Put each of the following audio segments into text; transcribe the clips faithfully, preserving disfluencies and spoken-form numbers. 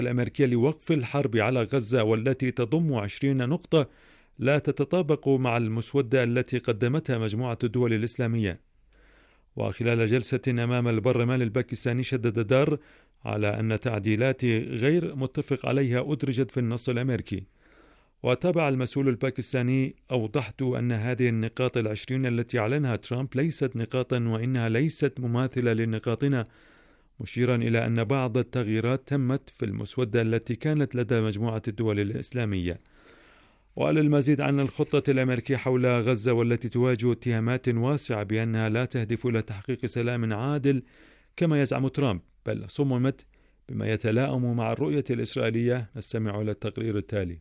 الأمريكية لوقف الحرب على غزة والتي تضم عشرين نقطة لا تتطابق مع المسودة التي قدمتها مجموعة الدول الإسلامية. وخلال جلسة أمام البرلمان الباكستاني شدد دار على أن تعديلات غير متفق عليها أدرجت في النص الأمريكي. وتابع المسؤول الباكستاني: أوضحت أن هذه النقاط العشرين التي أعلنها ترامب ليست نقاطا وإنها ليست مماثلة لنقاطنا، مشيرا إلى أن بعض التغييرات تمت في المسودة التي كانت لدى مجموعة الدول الإسلامية. وعلى المزيد عن الخطة الأمريكية حول غزة والتي تواجه اتهامات واسعة بأنها لا تهدف إلى تحقيق سلام عادل كما يزعم ترامب، بل صممت بما يتلائم مع الرؤية الإسرائيلية، نستمع إلى التقرير التالي.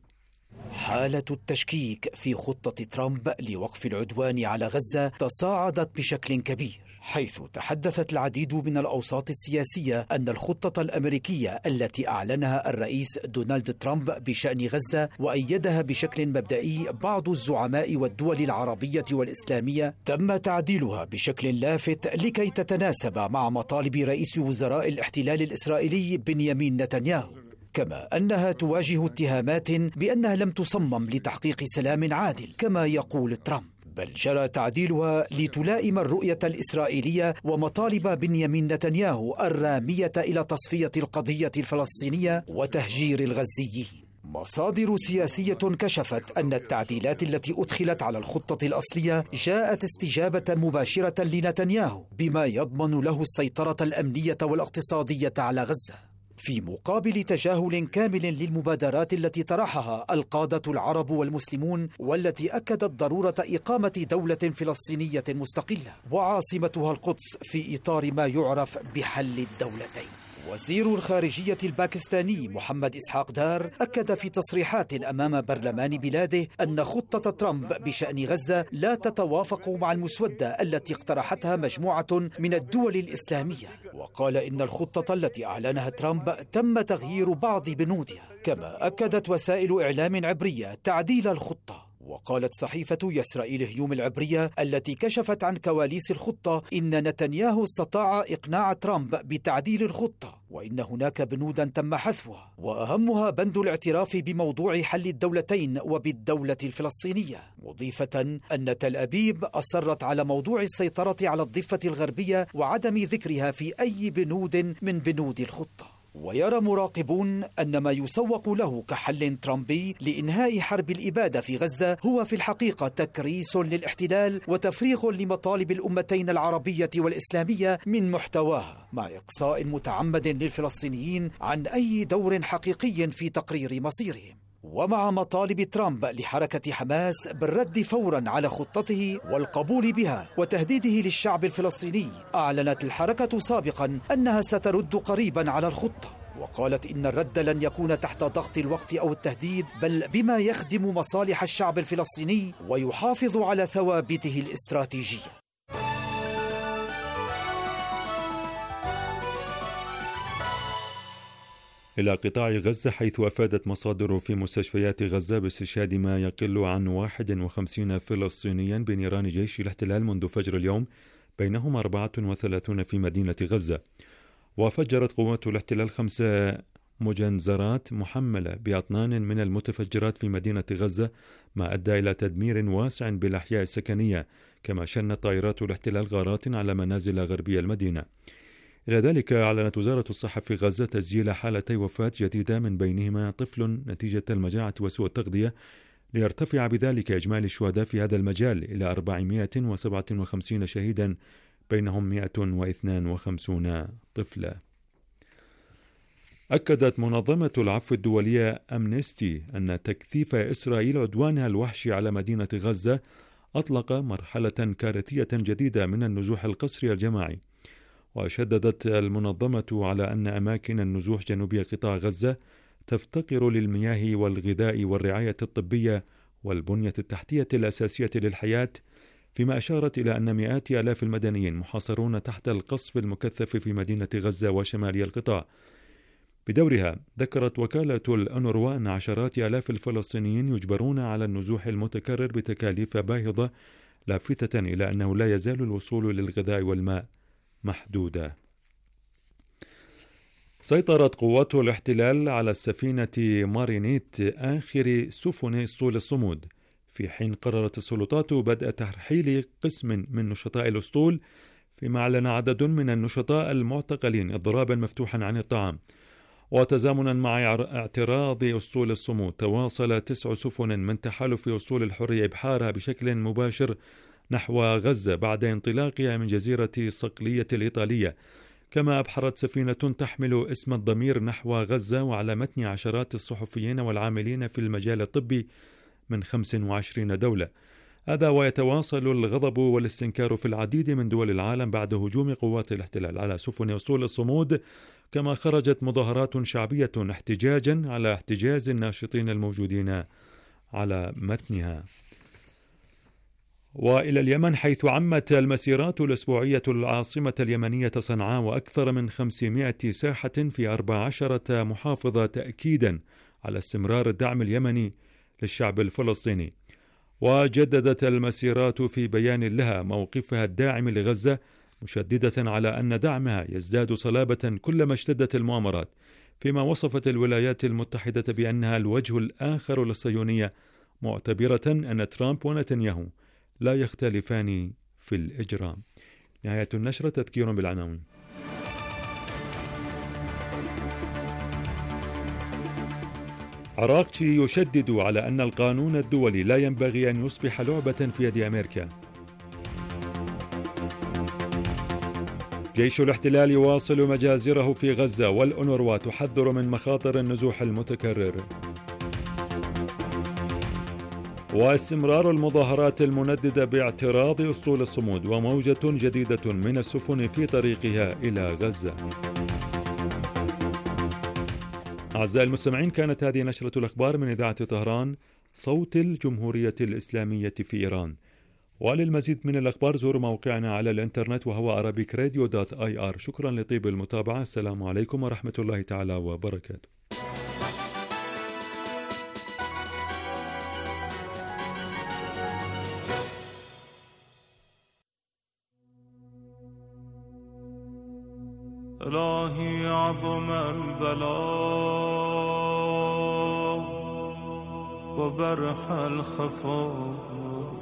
حالة التشكيك في خطة ترامب لوقف العدوان على غزة تصاعدت بشكل كبير، حيث تحدثت العديد من الأوساط السياسية أن الخطة الأمريكية التي أعلنها الرئيس دونالد ترامب بشأن غزة وأيدها بشكل مبدئي بعض الزعماء والدول العربية والإسلامية تم تعديلها بشكل لافت لكي تتناسب مع مطالب رئيس وزراء الاحتلال الإسرائيلي بنيامين نتنياهو، كما أنها تواجه اتهامات بأنها لم تصمم لتحقيق سلام عادل كما يقول ترامب، بل جرى تعديلها لتلائم الرؤية الإسرائيلية ومطالب بنيامين نتنياهو الرامية إلى تصفية القضية الفلسطينية وتهجير الغزيين. مصادر سياسية كشفت أن التعديلات التي أدخلت على الخطة الأصلية جاءت استجابة مباشرة لنتنياهو بما يضمن له السيطرة الأمنية والاقتصادية على غزة، في مقابل تجاهل كامل للمبادرات التي طرحها القادة العرب والمسلمون والتي أكدت ضرورة إقامة دولة فلسطينية مستقلة وعاصمتها القدس في إطار ما يعرف بحل الدولتين. وزير الخارجية الباكستاني محمد إسحاق دار أكد في تصريحات أمام برلمان بلاده أن خطة ترامب بشأن غزة لا تتوافق مع المسودة التي اقترحتها مجموعة من الدول الإسلامية، وقال إن الخطة التي أعلنها ترامب تم تغيير بعض بنودها. كما أكدت وسائل إعلام عبرية تعديل الخطة، وقالت صحيفة يسرائيل هيوم العبرية التي كشفت عن كواليس الخطة إن نتنياهو استطاع إقناع ترامب بتعديل الخطة، وإن هناك بنودا تم حذفها، وأهمها بند الاعتراف بموضوع حل الدولتين وبالدولة الفلسطينية، مضيفة أن تل أبيب أصرت على موضوع السيطرة على الضفة الغربية وعدم ذكرها في أي بنود من بنود الخطة. ويرى مراقبون أن ما يسوق له كحل ترامبي لإنهاء حرب الإبادة في غزة هو في الحقيقة تكريس للاحتلال وتفريغ لمطالب الأمتين العربية والإسلامية من محتواها، مع إقصاء متعمد للفلسطينيين عن أي دور حقيقي في تقرير مصيرهم. ومع مطالب ترامب لحركة حماس بالرد فورا على خطته والقبول بها وتهديده للشعب الفلسطيني، أعلنت الحركة سابقا أنها سترد قريبا على الخطة، وقالت إن الرد لن يكون تحت ضغط الوقت أو التهديد، بل بما يخدم مصالح الشعب الفلسطيني ويحافظ على ثوابته الاستراتيجية. إلى قطاع غزة، حيث أفادت مصادر في مستشفيات غزة باستشهاد ما يقل عن واحد وخمسين فلسطينيا بنيران جيش الاحتلال منذ فجر اليوم، بينهم أربعة وثلاثون في مدينة غزة. وفجرت قوات الاحتلال خمس مجنزرات محملة بأطنان من المتفجرات في مدينة غزة، ما أدى إلى تدمير واسع بالأحياء السكنية، كما شنت طائرات الاحتلال غارات على منازل غربي المدينة. إلى ذلك أعلنت وزارة الصحة في غزة تسجيل حالتي وفاة جديدة، من بينهما طفل نتيجة المجاعة وسوء التغذية، ليرتفع بذلك إجمالي الشهداء في هذا المجال إلى أربعمائة وسبعة وخمسين شهيدا، بينهم مائة واثنين وخمسين طفلا. أكدت منظمة العفو الدولية أمنستي أن تكثيف إسرائيل عدوانها الوحشي على مدينة غزة أطلق مرحلة كارثية جديدة من النزوح القسري الجماعي. وشددت المنظمة على أن أماكن النزوح جنوبي قطاع غزة تفتقر للمياه والغذاء والرعاية الطبية والبنية التحتية الأساسية للحياة، فيما أشارت إلى أن مئات آلاف المدنيين محاصرون تحت القصف المكثف في مدينة غزة وشمالي القطاع. بدورها ذكرت وكالة الأونروا أن عشرات آلاف الفلسطينيين يجبرون على النزوح المتكرر بتكاليف باهظة، لافتة إلى أنه لا يزال الوصول للغذاء والماء محدودة. سيطرت قوات الاحتلال على السفينة مارينيت آخر سفن أسطول الصمود، في حين قررت السلطات بدء ترحيل قسم من نشطاء الأسطول، فيما أعلن عدد من النشطاء المعتقلين إضرابا مفتوحا عن الطعام. وتزامنا مع اعتراض أسطول الصمود، تواصل تسع سفن من تحالف أسطول الحرية إبحارها بشكل مباشر نحو غزة بعد انطلاقها من جزيرة صقلية الإيطالية، كما أبحرت سفينة تحمل اسم الضمير نحو غزة وعلى متن عشرات الصحفيين والعاملين في المجال الطبي من خمس وعشرين دولة. هذا ويتواصل الغضب والاستنكار في العديد من دول العالم بعد هجوم قوات الاحتلال على سفن أسطول الصمود، كما خرجت مظاهرات شعبية احتجاجا على احتجاز الناشطين الموجودين على متنها. وإلى اليمن، حيث عمت المسيرات الأسبوعية العاصمة اليمنية صنعاء وأكثر من خمسمائة ساحة في أربع عشرة محافظة، تأكيدا على استمرار الدعم اليمني للشعب الفلسطيني. وجددت المسيرات في بيان لها موقفها الداعم لغزة، مشددة على أن دعمها يزداد صلابة كلما اشتدت المؤامرات، فيما وصفت الولايات المتحدة بأنها الوجه الآخر للصهيونية، معتبرة أن ترامب ونتنياهو لا يختلفان في الإجرام. نهاية النشرة. تذكير بالعناوين. عراقچي يشدد على أن القانون الدولي لا ينبغي أن يصبح لعبة في يد أمريكا. جيش الاحتلال يواصل مجازره في غزة، والأونروا تحذر من مخاطر النزوح المتكرر. واستمرار المظاهرات المنددة باعتراض أسطول الصمود، وموجة جديدة من السفن في طريقها إلى غزة. أعزائي المستمعين، كانت هذه نشرة الأخبار من إذاعة طهران، صوت الجمهورية الإسلامية في إيران. وللمزيد من الأخبار زوروا موقعنا على الإنترنت وهو أرابيك راديو دوت آي آر. شكرا لطيب المتابعة. السلام عليكم ورحمة الله تعالى وبركاته. إلهي عظم البلاء وبرح الخفاء،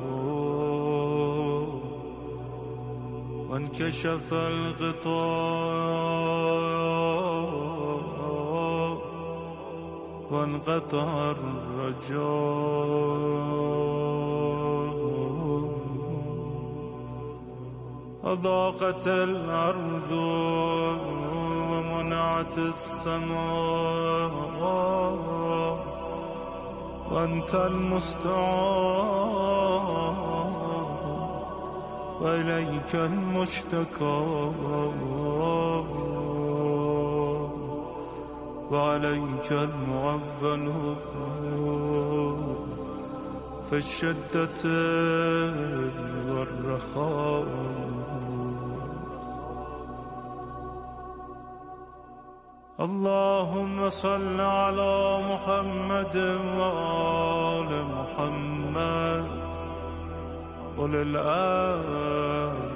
وانكشف الغطاء وانقطع الرجاء، أضاقت الأرض ومنعت السماء، وأنت المستعان وإليك المشتكى، وعليك المعول في الشدة والرخاء. اللهم صل على محمد وآل محمد وللآل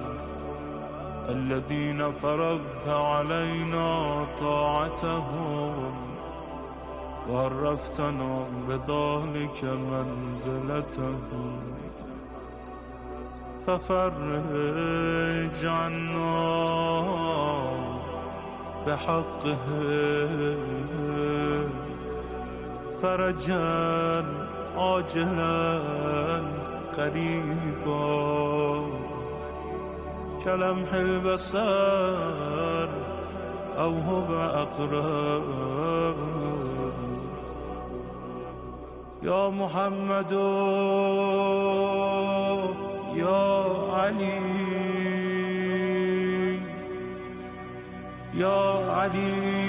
الذين فرضت علينا طاعتهم وعرفتنا بذلك منزلتهم، ففرج عنا بحقه فرجا عاجلا قريبا كلمح البصر أو هو أقرب. يا محمد يا علي يا علي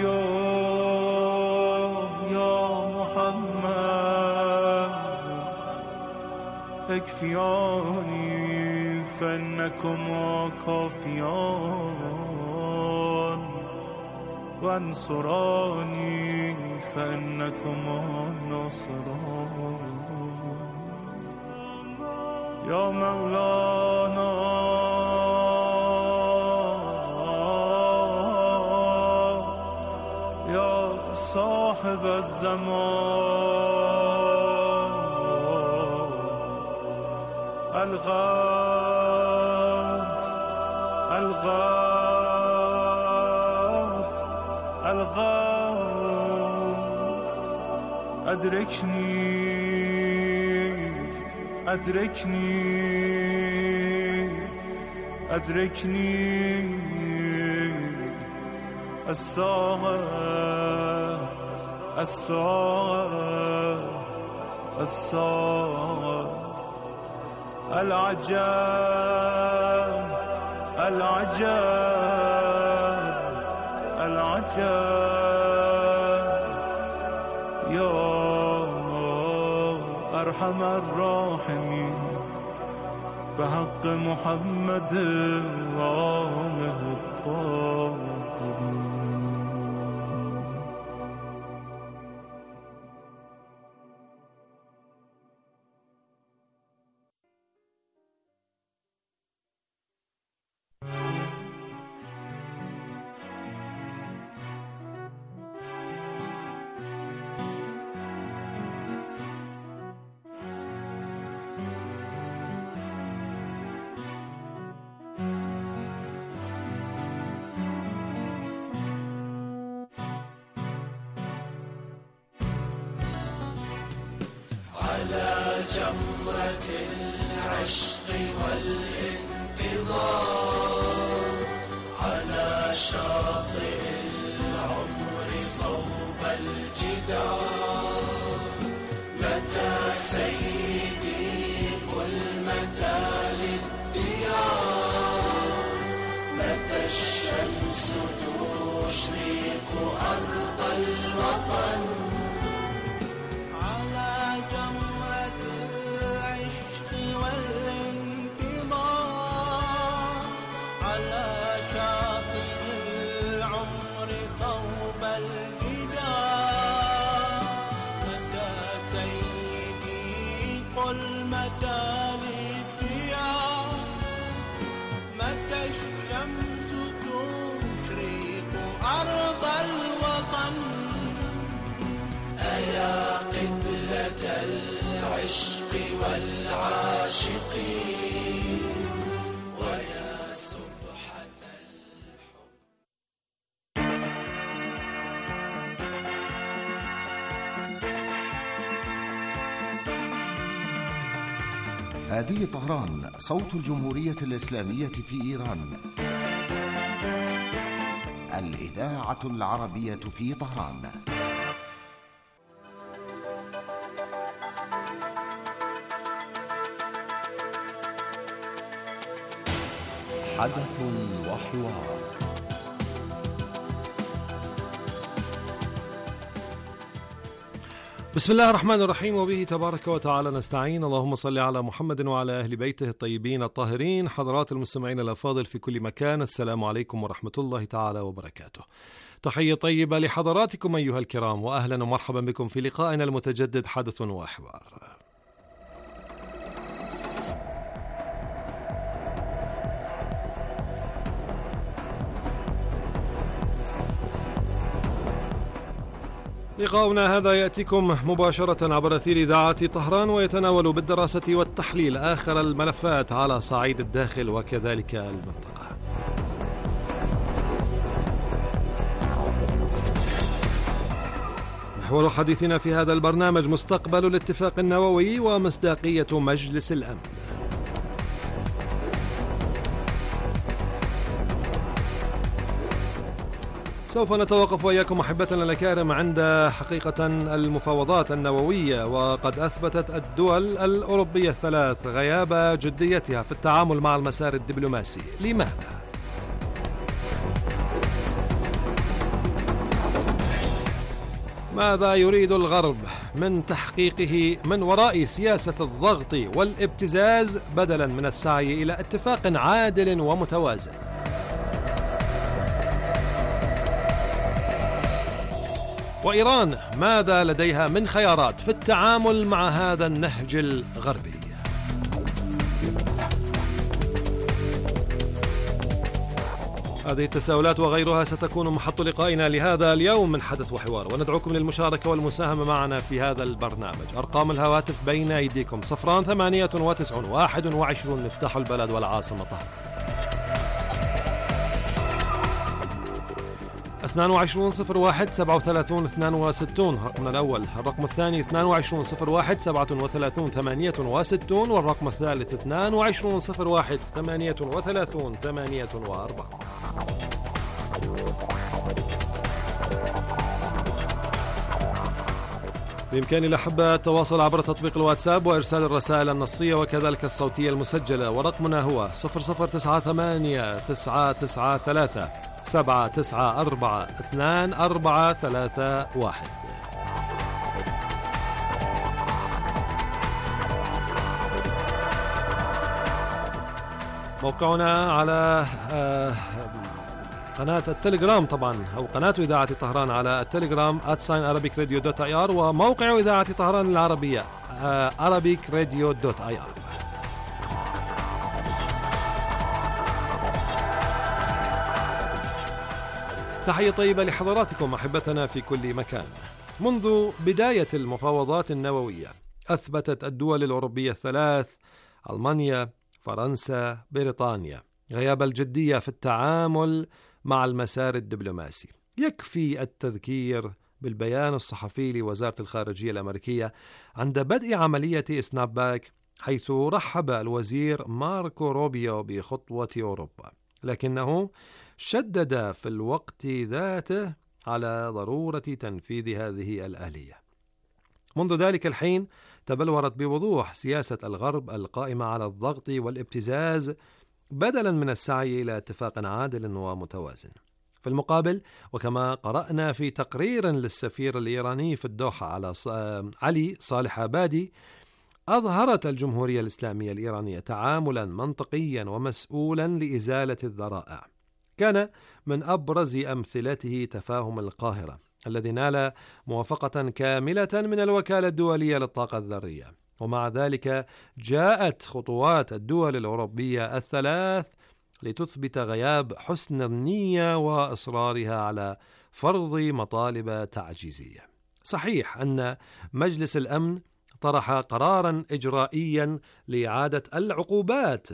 يا محمد اكفياني فإنكما كافيان، وانصراني فإنكما ناصران. يا مولانا صاحب الزمان الغوث الغوث الغوث أدركني أدركني أدركني الساعة الساعة الساعة العجاب العجاب العجاب يا أرحم الراحمين بحق محمد وآله الطاهرين. على جمرة العشق والانتظار على شاطئ العمر صوب الجدار متى سيدي قل متى للديار متى الشمس تشرق أرض الوطن العشق والعاشقين ويا سبحة الحب. هذه طهران، صوت الجمهورية الإسلامية في إيران، الإذاعة العربية في طهران. حدث وحوار. بسم الله الرحمن الرحيم، وبه تبارك وتعالى نستعين. اللهم صل على محمد وعلى أهل بيته الطيبين الطاهرين. حضرات المستمعين الأفاضل في كل مكان، السلام عليكم ورحمة الله تعالى وبركاته. تحية طيبة لحضراتكم أيها الكرام، وأهلا ومرحبا بكم في لقائنا المتجدد حدث وحوار. لقاؤنا هذا يأتيكم مباشرة عبر أثير إذاعة طهران، ويتناول بالدراسة والتحليل آخر الملفات على صعيد الداخل وكذلك المنطقة. محور حديثنا في هذا البرنامج مستقبل الاتفاق النووي ومصداقية مجلس الأمن. سوف نتوقف وإياكم أحبتنا الأكارم عند حقيقة المفاوضات النووية، وقد أثبتت الدول الأوروبية الثلاث غياب جديتها في التعامل مع المسار الدبلوماسي. لماذا؟ ماذا يريد الغرب من تحقيقه من وراء سياسة الضغط والابتزاز بدلا من السعي إلى اتفاق عادل ومتوازن؟ وإيران ماذا لديها من خيارات في التعامل مع هذا النهج الغربي؟ هذه التساؤلات وغيرها ستكون محط لقائنا لهذا اليوم من حدث وحوار، وندعوكم للمشاركة والمساهمة معنا في هذا البرنامج. أرقام الهواتف بين أيديكم: صفران ثمانية وتسعون واحد وعشرون مفتاح البلد والعاصمة طهران، اثنان وعشرون صفر واحد سبعة وثلاثون اثنان وستون رقمنا الأول. الرقم الثاني اثنان وعشرون صفر واحد سبعة وثلاثون ثمانية وستون، والرقم الثالث اثنان وعشرون صفر واحد ثمانية وثلاثون ثمانية وأربعون. بإمكان الأحبة التواصل عبر تطبيق الواتساب وإرسال الرسائل النصية وكذلك الصوتية المسجلة، ورقمنا هو صفر صفر تسعة ثمانية تسعة تسعة ثلاثة سبعة تسعة أربعة اثنان أربعة ثلاثة واحد. موقعنا على قناة التليجرام طبعا، أو قناة إذاعة طهران على التليجرام آت ساين أرابيك راديو دوت آي آر، وموقع إذاعة طهران العربية أرابيك راديو دوت آي آر. تحية طيبة لحضراتكم أحبتنا في كل مكان. منذ بداية المفاوضات النووية أثبتت الدول الأوروبية الثلاث ألمانيا، فرنسا، بريطانيا غياب الجدية في التعامل مع المسار الدبلوماسي. يكفي التذكير بالبيان الصحفي لوزارة الخارجية الأمريكية عند بدء عملية سناب باك، حيث رحب الوزير ماركو روبيو بخطوة أوروبا، لكنه شدد في الوقت ذاته على ضرورة تنفيذ هذه الآلية. منذ ذلك الحين تبلورت بوضوح سياسة الغرب القائمة على الضغط والابتزاز بدلا من السعي إلى اتفاق عادل ومتوازن. في المقابل، وكما قرأنا في تقرير للسفير الإيراني في الدوحة على علي صالح عبادي، أظهرت الجمهورية الإسلامية الإيرانية تعاملا منطقيا ومسؤولا لإزالة الذرائع. كان من أبرز أمثلته تفاهم القاهرة الذي نال موافقة كاملة من الوكالة الدولية للطاقة الذرية، ومع ذلك جاءت خطوات الدول الأوروبية الثلاث لتثبت غياب حسن النية وإصرارها على فرض مطالب تعجيزية. صحيح أن مجلس الأمن طرح قرارا إجرائيا لإعادة العقوبات،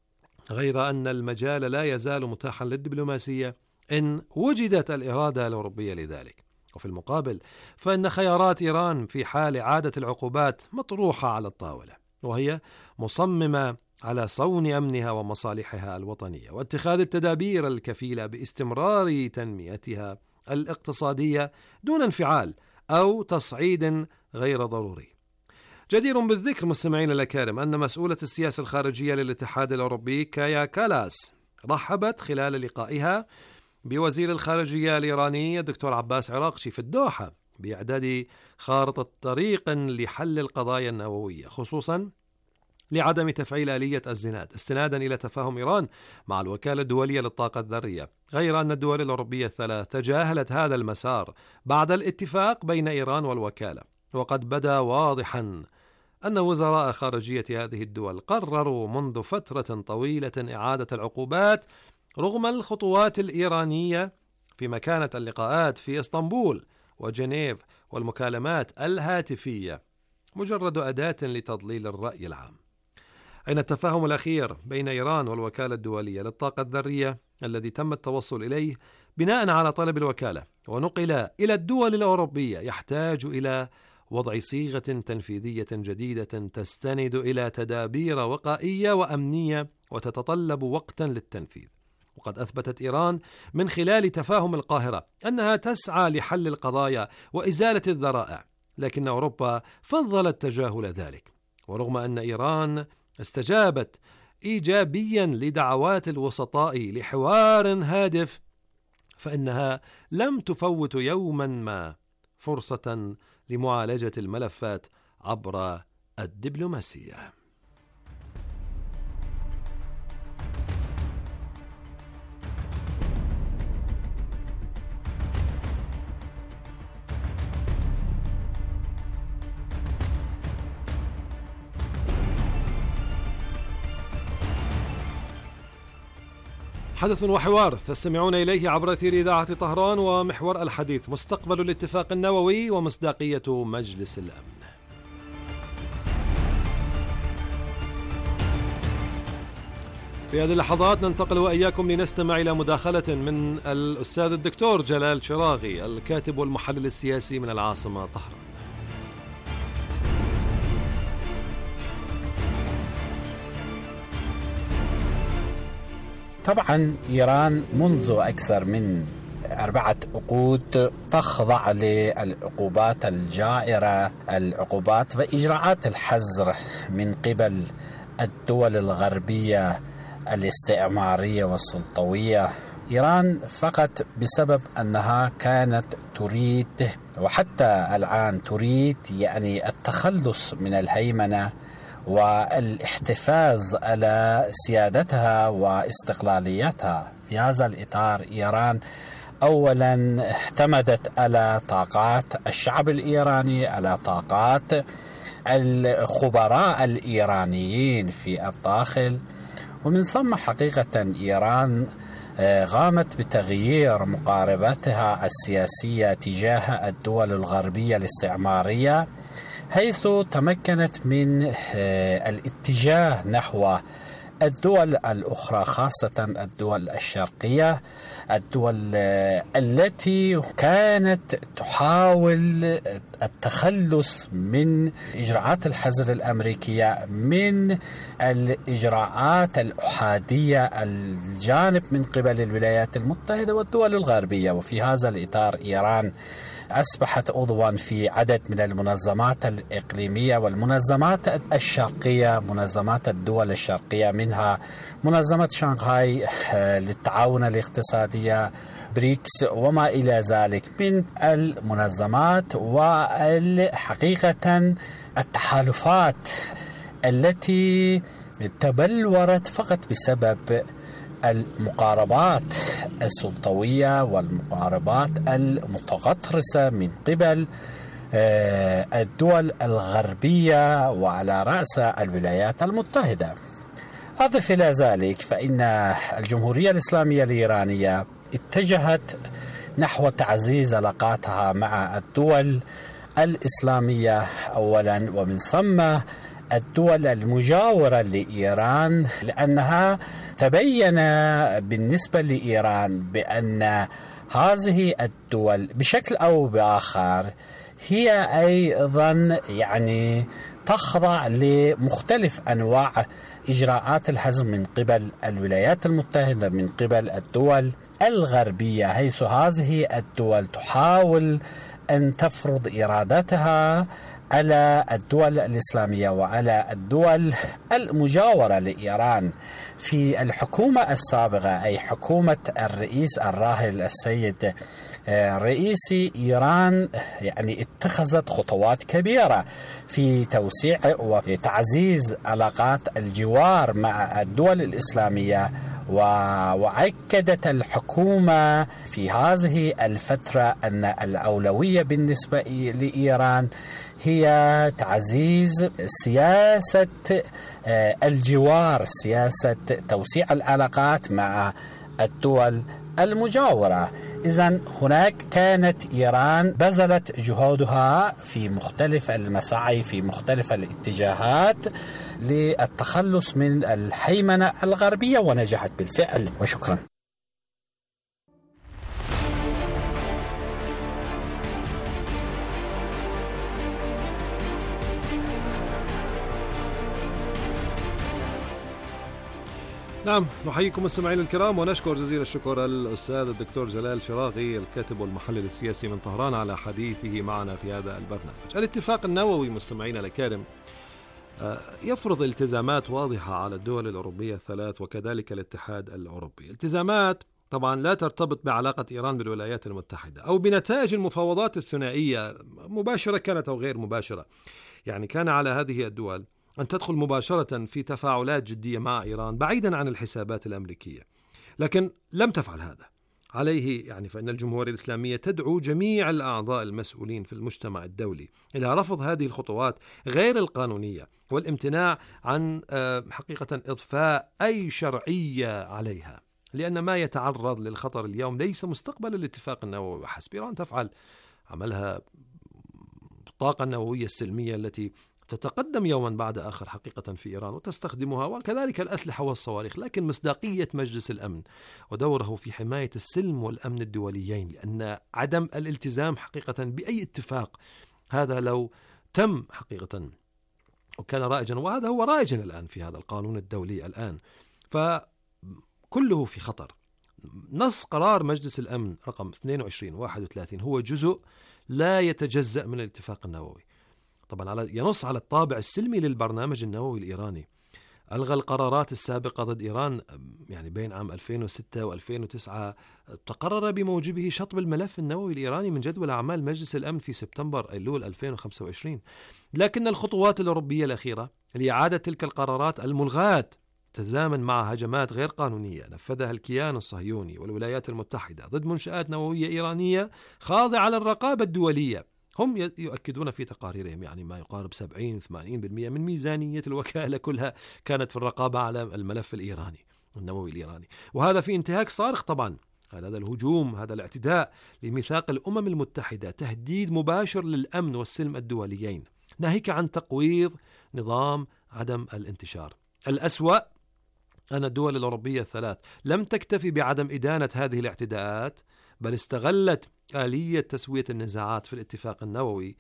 غير أن المجال لا يزال متاحا للدبلوماسية إن وجدت الإرادة الأوروبية لذلك. وفي المقابل فإن خيارات إيران في حال إعادة العقوبات مطروحة على الطاولة، وهي مصممة على صون أمنها ومصالحها الوطنية واتخاذ التدابير الكفيلة باستمرار تنميتها الاقتصادية دون انفعال أو تصعيد غير ضروري. جدير بالذكر مستمعين الأكارم أن مسؤولة السياسة الخارجية للاتحاد الأوروبي كايا كالاس رحبت خلال لقائها بوزير الخارجية الإيراني الدكتور عباس عراقشي في الدوحة بإعداد خارطة طريق لحل القضايا النووية، خصوصا لعدم تفعيل آلية الزناد استنادا إلى تفاهم إيران مع الوكالة الدولية للطاقة الذرية، غير أن الدول الأوروبية الثلاث تجاهلت هذا المسار بعد الاتفاق بين إيران والوكالة. وقد بدا واضحا أن وزراء خارجية هذه الدول قرروا منذ فترة طويلة إعادة العقوبات رغم الخطوات الإيرانية، فيما كانت اللقاءات في اسطنبول وجنيف والمكالمات الهاتفية مجرد أداة لتضليل الرأي العام. أين التفاهم الأخير بين إيران والوكالة الدولية للطاقة الذرية الذي تم التوصل إليه بناء على طلب الوكالة ونقل إلى الدول الأوروبية يحتاج إلى وضع صيغة تنفيذية جديدة تستند إلى تدابير وقائية وأمنية وتتطلب وقتا للتنفيذ. وقد أثبتت إيران من خلال تفاهم القاهرة أنها تسعى لحل القضايا وإزالة الذرائع، لكن أوروبا فضلت تجاهل ذلك. ورغم أن إيران استجابت إيجابيا لدعوات الوسطاء لحوار هادف، فإنها لم تفوت يوما ما فرصة لمعالجة الملفات عبر الدبلوماسية. حدث وحوار تستمعون إليه عبر أثير إذاعة طهران، ومحور الحديث مستقبل الاتفاق النووي ومصداقية مجلس الأمن. في هذه اللحظات ننتقل وإياكم لنستمع إلى مداخلة من الأستاذ الدكتور جلال شراغي، الكاتب والمحلل السياسي من العاصمة طهران. طبعا إيران منذ أكثر من أربعة عقود تخضع للعقوبات الجائرة، العقوبات وإجراءات الحظر من قبل الدول الغربية الاستعمارية والسلطوية. إيران فقط بسبب أنها كانت تريد وحتى الآن تريد يعني التخلص من الهيمنة والاحتفاظ على سيادتها واستقلاليتها. في هذا الإطار إيران أولا اعتمدت على طاقات الشعب الإيراني، على طاقات الخبراء الإيرانيين في الداخل، ومن ثم حقيقة إيران قامت بتغيير مقاربتها السياسية تجاه الدول الغربية الاستعمارية، حيث تمكنت من الاتجاه نحو الدول الأخرى، خاصة الدول الشرقية، الدول التي كانت تحاول التخلص من إجراءات الحظر الأمريكية، من الإجراءات الأحادية الجانب من قبل الولايات المتحدة والدول الغربية. وفي هذا الإطار إيران أصبحت عضوا في عدد من المنظمات الإقليمية والمنظمات الشرقية، منظمات الدول الشرقية، منها منظمة شنغهاي للتعاون الاقتصادي، بريكس وما إلى ذلك من المنظمات والحقيقة التحالفات التي تبلورت فقط بسبب المقاربات السلطوية والمقاربات المتغطرسة من قبل الدول الغربية وعلى رأسها الولايات المتحدة. أضف إلى ذلك فإن الجمهورية الإسلامية الإيرانية اتجهت نحو تعزيز علاقاتها مع الدول الإسلامية أولا، ومن ثم الدول المجاورة لإيران، لأنها تبين بالنسبة لإيران بأن هذه الدول بشكل أو بآخر هي أيضا يعني تخضع لمختلف أنواع إجراءات الحظر من قبل الولايات المتحدة، من قبل الدول الغربية، حيث هذه الدول تحاول أن تفرض إرادتها على الدول الإسلامية وعلى الدول المجاورة لإيران. في الحكومة السابقة أي حكومة الرئيس الراحل السيد رئيس إيران يعني اتخذت خطوات كبيرة في توسيع وتعزيز علاقات الجوار مع الدول الإسلامية، وأكدت الحكومة في هذه الفترة أن الأولوية بالنسبة لإيران هي تعزيز سياسة الجوار، سياسة توسيع العلاقات مع الدول المجاورة. إذن هناك كانت إيران بذلت جهودها في مختلف المساعي في مختلف الاتجاهات للتخلص من الهيمنة الغربية، ونجحت بالفعل، وشكرا. نعم، نحييكم مستمعينا الكرام ونشكر جزيل الشكر الأستاذ الدكتور جلال شراغي الكاتب والمحلل السياسي من طهران على حديثه معنا في هذا البرنامج. الاتفاق النووي مستمعينا الكرام يفرض التزامات واضحة على الدول الأوروبية الثلاث وكذلك الاتحاد الأوروبي، التزامات طبعا لا ترتبط بعلاقة إيران بالولايات المتحدة أو بنتائج المفاوضات الثنائية مباشرة كانت أو غير مباشرة. يعني كان على هذه الدول أن تدخل مباشرة في تفاعلات جدية مع إيران بعيدا عن الحسابات الأمريكية، لكن لم تفعل هذا. عليه يعني فإن الجمهورية الإسلامية تدعو جميع الأعضاء المسؤولين في المجتمع الدولي إلى رفض هذه الخطوات غير القانونية والامتناع عن حقيقة إضفاء أي شرعية عليها. لأن ما يتعرض للخطر اليوم ليس مستقبل الاتفاق النووي وحسب. إيران تفعل عملها الطاقة النووية السلمية التي تتقدم يوما بعد آخر حقيقة في إيران وتستخدمها، وكذلك الأسلحة والصواريخ، لكن مصداقية مجلس الأمن ودوره في حماية السلم والأمن الدوليين، لأن عدم الالتزام حقيقة بأي اتفاق هذا لو تم حقيقة وكان رائجا، وهذا هو رائجا الآن في هذا القانون الدولي الآن، فكله في خطر. نص قرار مجلس الأمن رقم اثنين وعشرين واحد وثلاثين هو جزء لا يتجزأ من الاتفاق النووي، طبعا على ينص على الطابع السلمي للبرنامج النووي الإيراني. ألغى القرارات السابقة ضد إيران يعني بين عام ألفين وستة وألفين وتسعة، تقرر بموجبه شطب الملف النووي الإيراني من جدول أعمال مجلس الأمن في سبتمبر أيلول ألفين وخمسة وعشرين. لكن الخطوات الأوروبية الأخيرة لإعادة تلك القرارات الملغاة تتزامن مع هجمات غير قانونية نفذها الكيان الصهيوني والولايات المتحدة ضد منشآت نووية إيرانية خاضعة للرقابة الدولية. هم يؤكدون في تقاريرهم يعني ما يقارب سبعين ثمانين بالمئة من ميزانية الوكالة كلها كانت في الرقابة على الملف الإيراني النووي الإيراني، وهذا في انتهاك صارخ طبعا. هذا الهجوم، هذا الاعتداء لميثاق الأمم المتحدة، تهديد مباشر للأمن والسلم الدوليين، ناهيك عن تقويض نظام عدم الانتشار. الأسوأ أن الدول الأوروبية الثلاث لم تكتفي بعدم إدانة هذه الاعتداءات، بل استغلت آلية تسوية النزاعات في الاتفاق النووي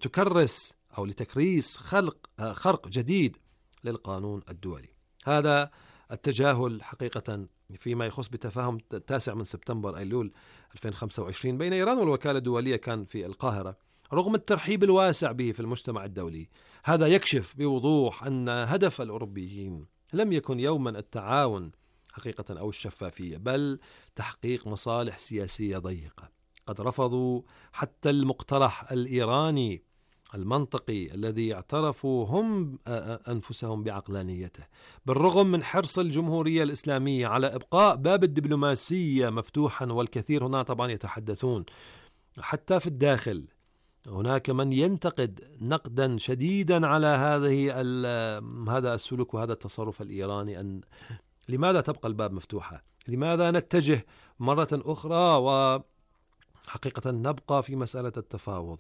لتكرس أو لتكريس خلق خرق جديد للقانون الدولي. هذا التجاهل حقيقة فيما يخص بتفاهم التاسع من سبتمبر أيلول ألفين وخمسة وعشرين بين إيران والوكالة الدولية كان في القاهرة، رغم الترحيب الواسع به في المجتمع الدولي. هذا يكشف بوضوح أن هدف الأوروبيين لم يكن يوما التعاون حقيقة أو الشفافية، بل تحقيق مصالح سياسية ضيقة. قد رفضوا حتى المقترح الإيراني المنطقي الذي اعترفوا هم أنفسهم بعقلانيته، بالرغم من حرص الجمهورية الإسلامية على إبقاء باب الدبلوماسية مفتوحا. والكثير هنا طبعا يتحدثون حتى في الداخل، هناك من ينتقد نقدا شديدا على هذه هذا السلوك وهذا التصرف الإيراني، أن لماذا تبقى الباب مفتوحة؟ لماذا نتجه مرة أخرى وحقيقة نبقى في مسألة التفاوض؟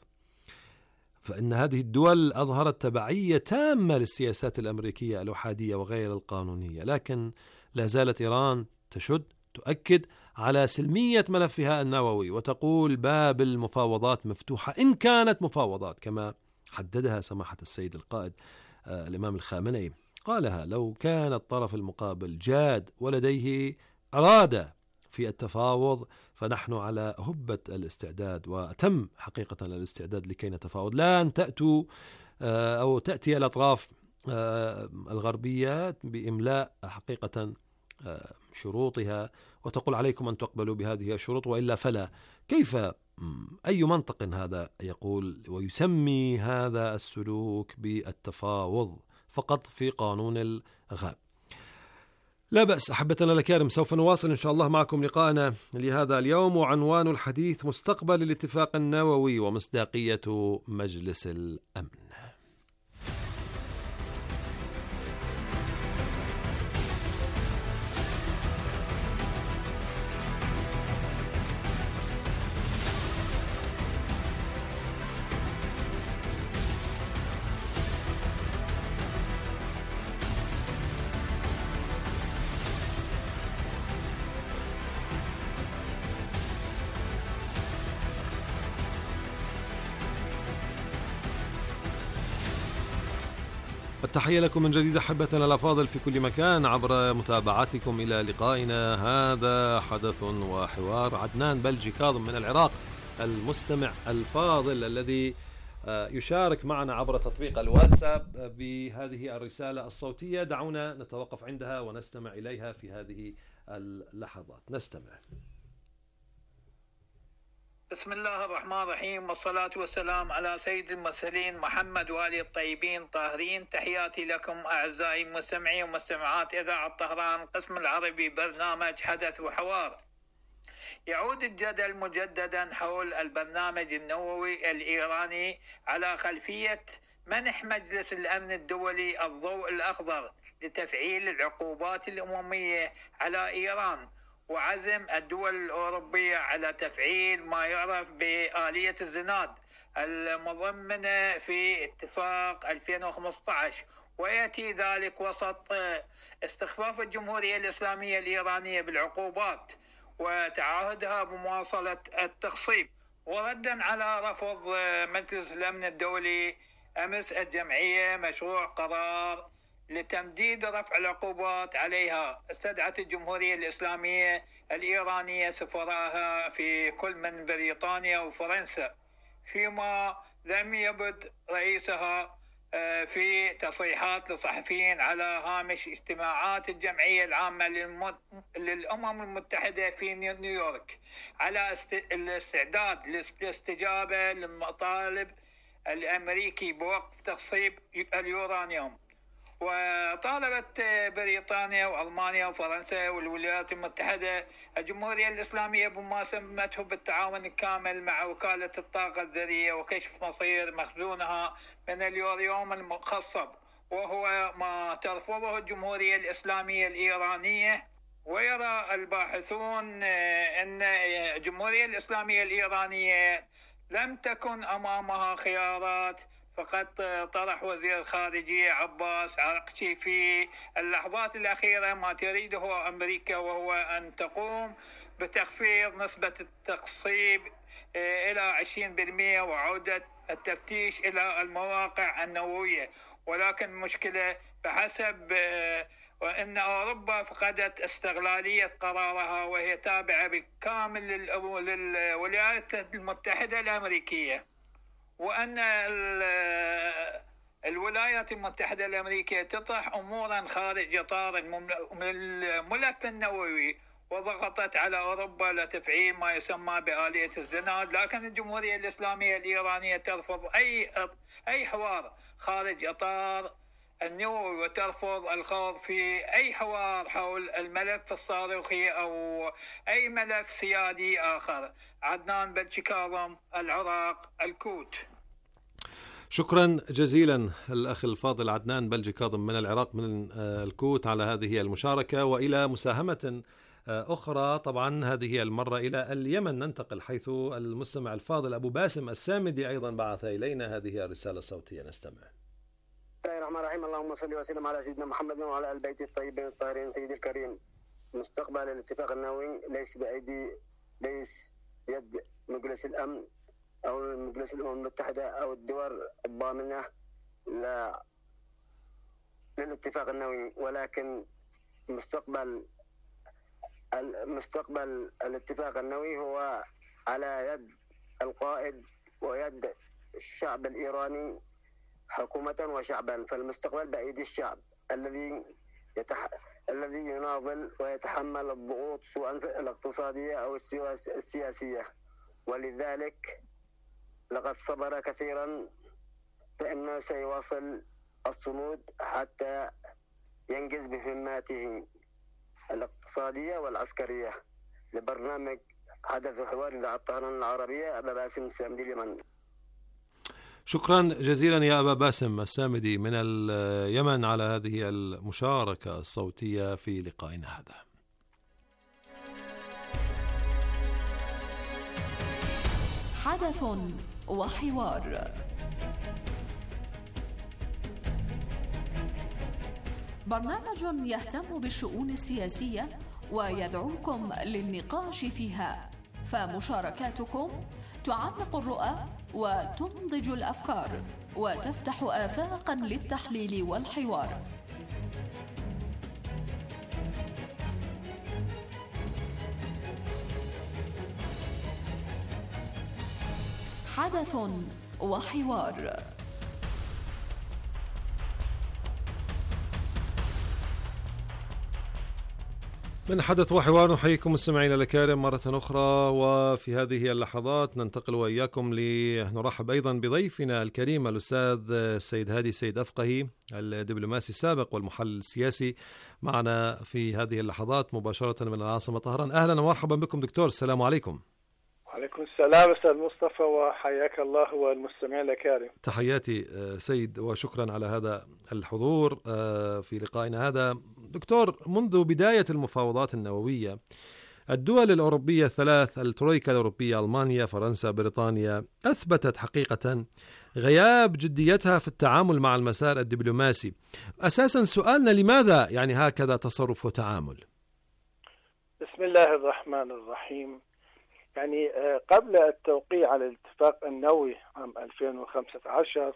فإن هذه الدول أظهرت تبعية تامة للسياسات الأمريكية الأحادية وغير القانونية، لكن لا زالت إيران تشد تؤكد على سلمية ملفها النووي وتقول باب المفاوضات مفتوحة، إن كانت مفاوضات كما حددها سماحة السيد القائد آه الإمام الخامنئي، قالها لو كان الطرف المقابل جاد ولديه إرادة في التفاوض فنحن على هبة الاستعداد وتم حقيقة الاستعداد لكي نتفاوض. لا أن تأتوا آه أو تأتي الأطراف آه الغربية بإملاء حقيقة آه شروطها وتقول عليكم أن تقبلوا بهذه الشروط وإلا فلا. كيف أي منطق هذا يقول ويسمي هذا السلوك بالتفاوض فقط في قانون الغاب؟ لا بأس أحبتنا الكرام، سوف نواصل إن شاء الله معكم لقاءنا لهذا اليوم، وعنوان الحديث مستقبل الاتفاق النووي ومصداقية مجلس الأمن. التحية لكم من جديد أحبتنا الأفاضل في كل مكان عبر متابعتكم إلى لقائنا هذا حدث وحوار. عدنان بلجي كاظم من العراق المستمع الفاضل الذي يشارك معنا عبر تطبيق الواتساب بهذه الرسالة الصوتية، دعونا نتوقف عندها ونستمع إليها في هذه اللحظات. نستمع. بسم الله الرحمن الرحيم، والصلاة والسلام على سيد المرسلين محمد وآله الطيبين الطاهرين. تحياتي لكم أعزائي المستمعين ومستمعات إذاعة طهران قسم العربي، برنامج حدث وحوار. يعود الجدل مجددا حول البرنامج النووي الإيراني على خلفية منح مجلس الأمن الدولي الضوء الأخضر لتفعيل العقوبات الأممية على إيران، وعزم الدول الأوروبية على تفعيل ما يعرف بآلية الزناد المضمنة في اتفاق ألفين وخمسة عشر، ويأتي ذلك وسط استخفاف الجمهورية الإسلامية الإيرانية بالعقوبات وتعهدها بمواصلة التخصيب. وردا على رفض مجلس الأمن الدولي أمس الجمعية مشروع قرار لتمديد رفع العقوبات عليها، استدعت الجمهورية الإسلامية الإيرانية سفراءها في كل من بريطانيا وفرنسا، فيما لم يبد رئيسها في تصريحات لصحفيين على هامش اجتماعات الجمعية العامة للأمم المتحدة في نيويورك على الاستعداد للاستجابة للمطالب الأمريكي بوقف تخصيب اليورانيوم. وطالبت بريطانيا وألمانيا وفرنسا والولايات المتحدة الجمهورية الإسلامية بما سمته بالتعاون الكامل مع وكالة الطاقة الذرية وكشف مصير مخزونها من اليورانيوم المخصب، وهو ما ترفضه الجمهورية الإسلامية الإيرانية. ويرى الباحثون أن الجمهورية الإسلامية الإيرانية لم تكن أمامها خيارات، فقد طرح وزير الخارجية عباس عراقچي في اللحظات الأخيرة ما تريده أمريكا، وهو أن تقوم بتخفيض نسبة التخصيب إلى عشرين بالمئة وعودة التفتيش إلى المواقع النووية. ولكن المشكلة بحسب وأن أوروبا فقدت استغلالية قرارها، وهي تابعة بالكامل للولايات المتحدة الأمريكية، وأن الولايات المتحدة الأمريكية تطرح أمورا خارج إطار الملف النووي، وضغطت على أوروبا لتفعيل ما يسمى بآلية الزناد. لكن الجمهورية الإسلامية الإيرانية ترفض أي أي حوار خارج إطار النووي، وترفض الخوض في أي حوار حول الملف الصاروخي أو أي ملف سيادي آخر. عدنان بلجي كاظم، العراق، الكوت. شكرا جزيلا الأخ الفاضل عدنان بلجي كاظم من العراق من الكوت على هذه المشاركة. وإلى مساهمة أخرى، طبعا هذه المرة إلى اليمن ننتقل، حيث المستمع الفاضل أبو باسم السامدي أيضا بعث إلينا هذه الرسالة الصوتية، نستمع. بسم الله الرحمن الرحيم. اللهم صل وسلم على سيدنا محمد وعلى آل بيته الطيبين الطاهرين. سيدي الكريم، مستقبل الاتفاق النووي ليس بأيدي ليس بيد مجلس الأمن أو مجلس الأمم المتحدة أو الدول الضامنة لا للاتفاق النووي، ولكن مستقبل المستقبل الاتفاق النووي هو على يد القائد ويد الشعب الإيراني حكومة وشعبا. فالمستقبل بأيدي الشعب الذي يتح... الذي يناضل ويتحمل الضغوط سواء الاقتصادية أو السياسية، ولذلك لقد صبر كثيرا، فإنه سيواصل الصمود حتى ينجز بمهماته الاقتصادية والعسكرية. لبرنامج حدث وحوار إذاعة طهران العربية، أبا باسم السامدي، اليمن. شكرا جزيلا يا أبا باسم السامدي من اليمن على هذه المشاركة الصوتية في لقائنا هذا. حدث وحوار. برنامج يهتم بالشؤون السياسية ويدعوكم للنقاش فيها، فمشاركاتكم تعمق الرؤى وتنضج الأفكار وتفتح آفاقا للتحليل والحوار. حدث وحوار. من حدث وحوار نحييكم مستمعينا الكرام مرة أخرى، وفي هذه اللحظات ننتقل وإياكم لنرحب أيضا بضيفنا الكريم الأستاذ السيد هادي سيد أفقهي، الدبلوماسي السابق والمحلل السياسي، معنا في هذه اللحظات مباشرة من العاصمة طهران. أهلا ومرحبا بكم دكتور، السلام عليكم. وعليكم السلام أستاذ مصطفى، وحياك الله والمستمعين الكرام. تحياتي سيد، وشكرا على هذا الحضور في لقائنا هذا. دكتور، منذ بداية المفاوضات النووية الدول الأوروبية الثلاث، الترويكا الأوروبية ألمانيا فرنسا بريطانيا، أثبتت حقيقة غياب جديتها في التعامل مع المسار الدبلوماسي. أساسا سؤالنا لماذا يعني هكذا تصرف وتعامل؟ بسم الله الرحمن الرحيم. يعني قبل التوقيع على الاتفاق النووي عام ألفين وخمسة عشر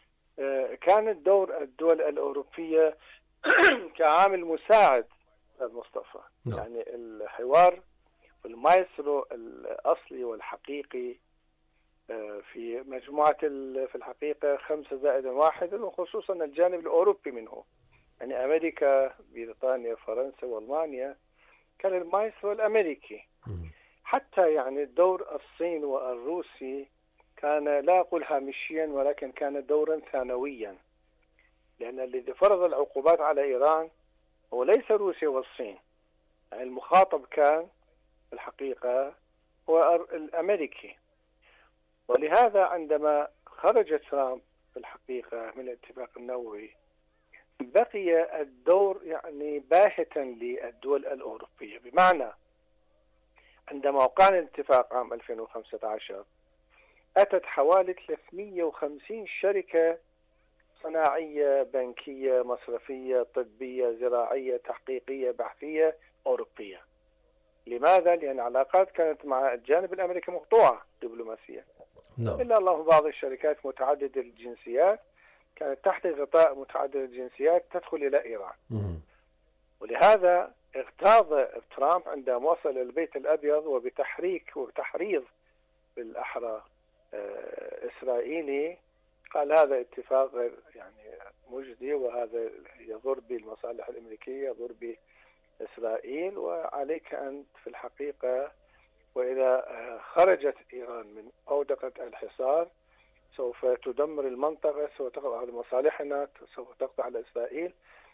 كان دور الدول الأوروبية كعامل مساعد المصطفى. نعم. يعني الحوار والمايسترو الأصلي والحقيقي في مجموعة في الحقيقة خمسة زائد واحد، وخصوصا الجانب الأوروبي منه، يعني أمريكا بريطانيا فرنسا وألمانيا، كان المايسترو الأمريكي. حتى يعني دور الصين والروسي كان لا أقول هامشيا ولكن كان دورا ثانويا، لأن الذي فرض العقوبات على إيران هو ليس روسيا والصين، يعني المخاطب كان في الحقيقة هو الأمريكي. ولهذا عندما خرج ترامب في الحقيقة من الاتفاق النووي بقي الدور يعني باهتا للدول الأوروبية، بمعنى عندما وقعنا الاتفاق عام ألفين وخمسة عشر أتت حوالي ثلاثمئة وخمسين شركة صناعية بنكية مصرفية طبية زراعية تحقيقية بحثية أوروبية. لماذا؟ لأن العلاقات كانت مع الجانب الأمريكي مقطوعة دبلوماسيا. نعم. إلا الله بعض الشركات متعددة الجنسيات كانت تحت غطاء متعدد الجنسيات تدخل إلى إيران. مم. ولهذا اغتاظ ترامب عندما وصل البيت الأبيض وبتحريك وبتحريض بالأحرى إسرائيلي قال هذا اتفاق يعني مجدي، وهذا يضر بالمصالح الأمريكية يضر بإسرائيل، وعليك أن في الحقيقة وإذا خرجت إيران من أودقة الحصار سوف تدمر المنطقة، سوف تقضي على مصالحنا، سوف تقضي على إسرائيل.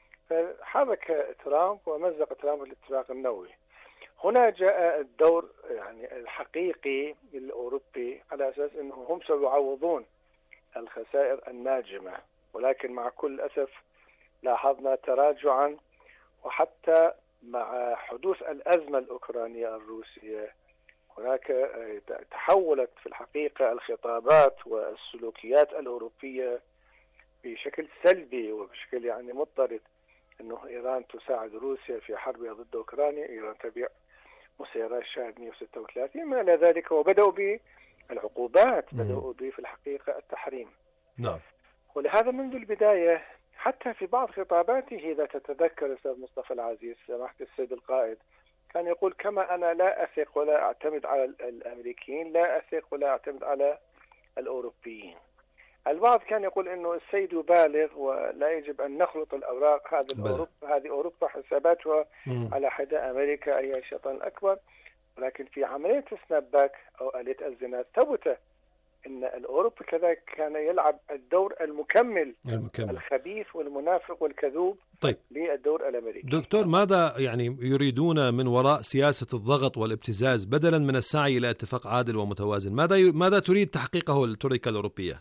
فحرك ترامب ومزق ترامب الاتفاق النووي. هنا جاء الدور يعني الحقيقي الأوروبي على أساس أنهم هم سيعوضون الخسائر الناجمة، ولكن مع كل أسف لاحظنا تراجعا، وحتى مع حدوث الأزمة الأوكرانية الروسية هناك تحولت في الحقيقة الخطابات والسلوكيات الأوروبية بشكل سلبي وبشكل يعني مضطرد، أنه إيران تساعد روسيا في حربها ضد أوكرانيا، إيران تبيع مسيرات شاهد مئة وستة وثلاثين ما إلى ذلك، وبدأوا بالعقوبات، بدأوا به في الحقيقة التحريم. نعم. ولهذا منذ البداية حتى في بعض خطاباته إذا تتذكر أستاذ مصطفى العزيز سماحة السيد القائد كان يقول كما أنا لا أثق ولا أعتمد على الأمريكيين لا أثق ولا أعتمد على الأوروبيين. البعض كان يقول إنه السيد يبالغ ولا يجب أن نخلط الأوراق، هذا أوروبا هذه أوروبا حساباتها على حدة أمريكا أيها الشيطان الأكبر. ولكن في عملية سناب باك أو آلية الزنا ثبت أن الأوروبي كذلك كان يلعب الدور المكمل, المكمل الخبيث والمنافق والكذوب طيب. للدور الأمريكي. دكتور، ماذا يعني يريدون من وراء سياسة الضغط والابتزاز بدلا من السعي إلى اتفاق عادل ومتوازن؟ ماذا ي... ماذا تريد تحقيقه الترويكا الأوروبية؟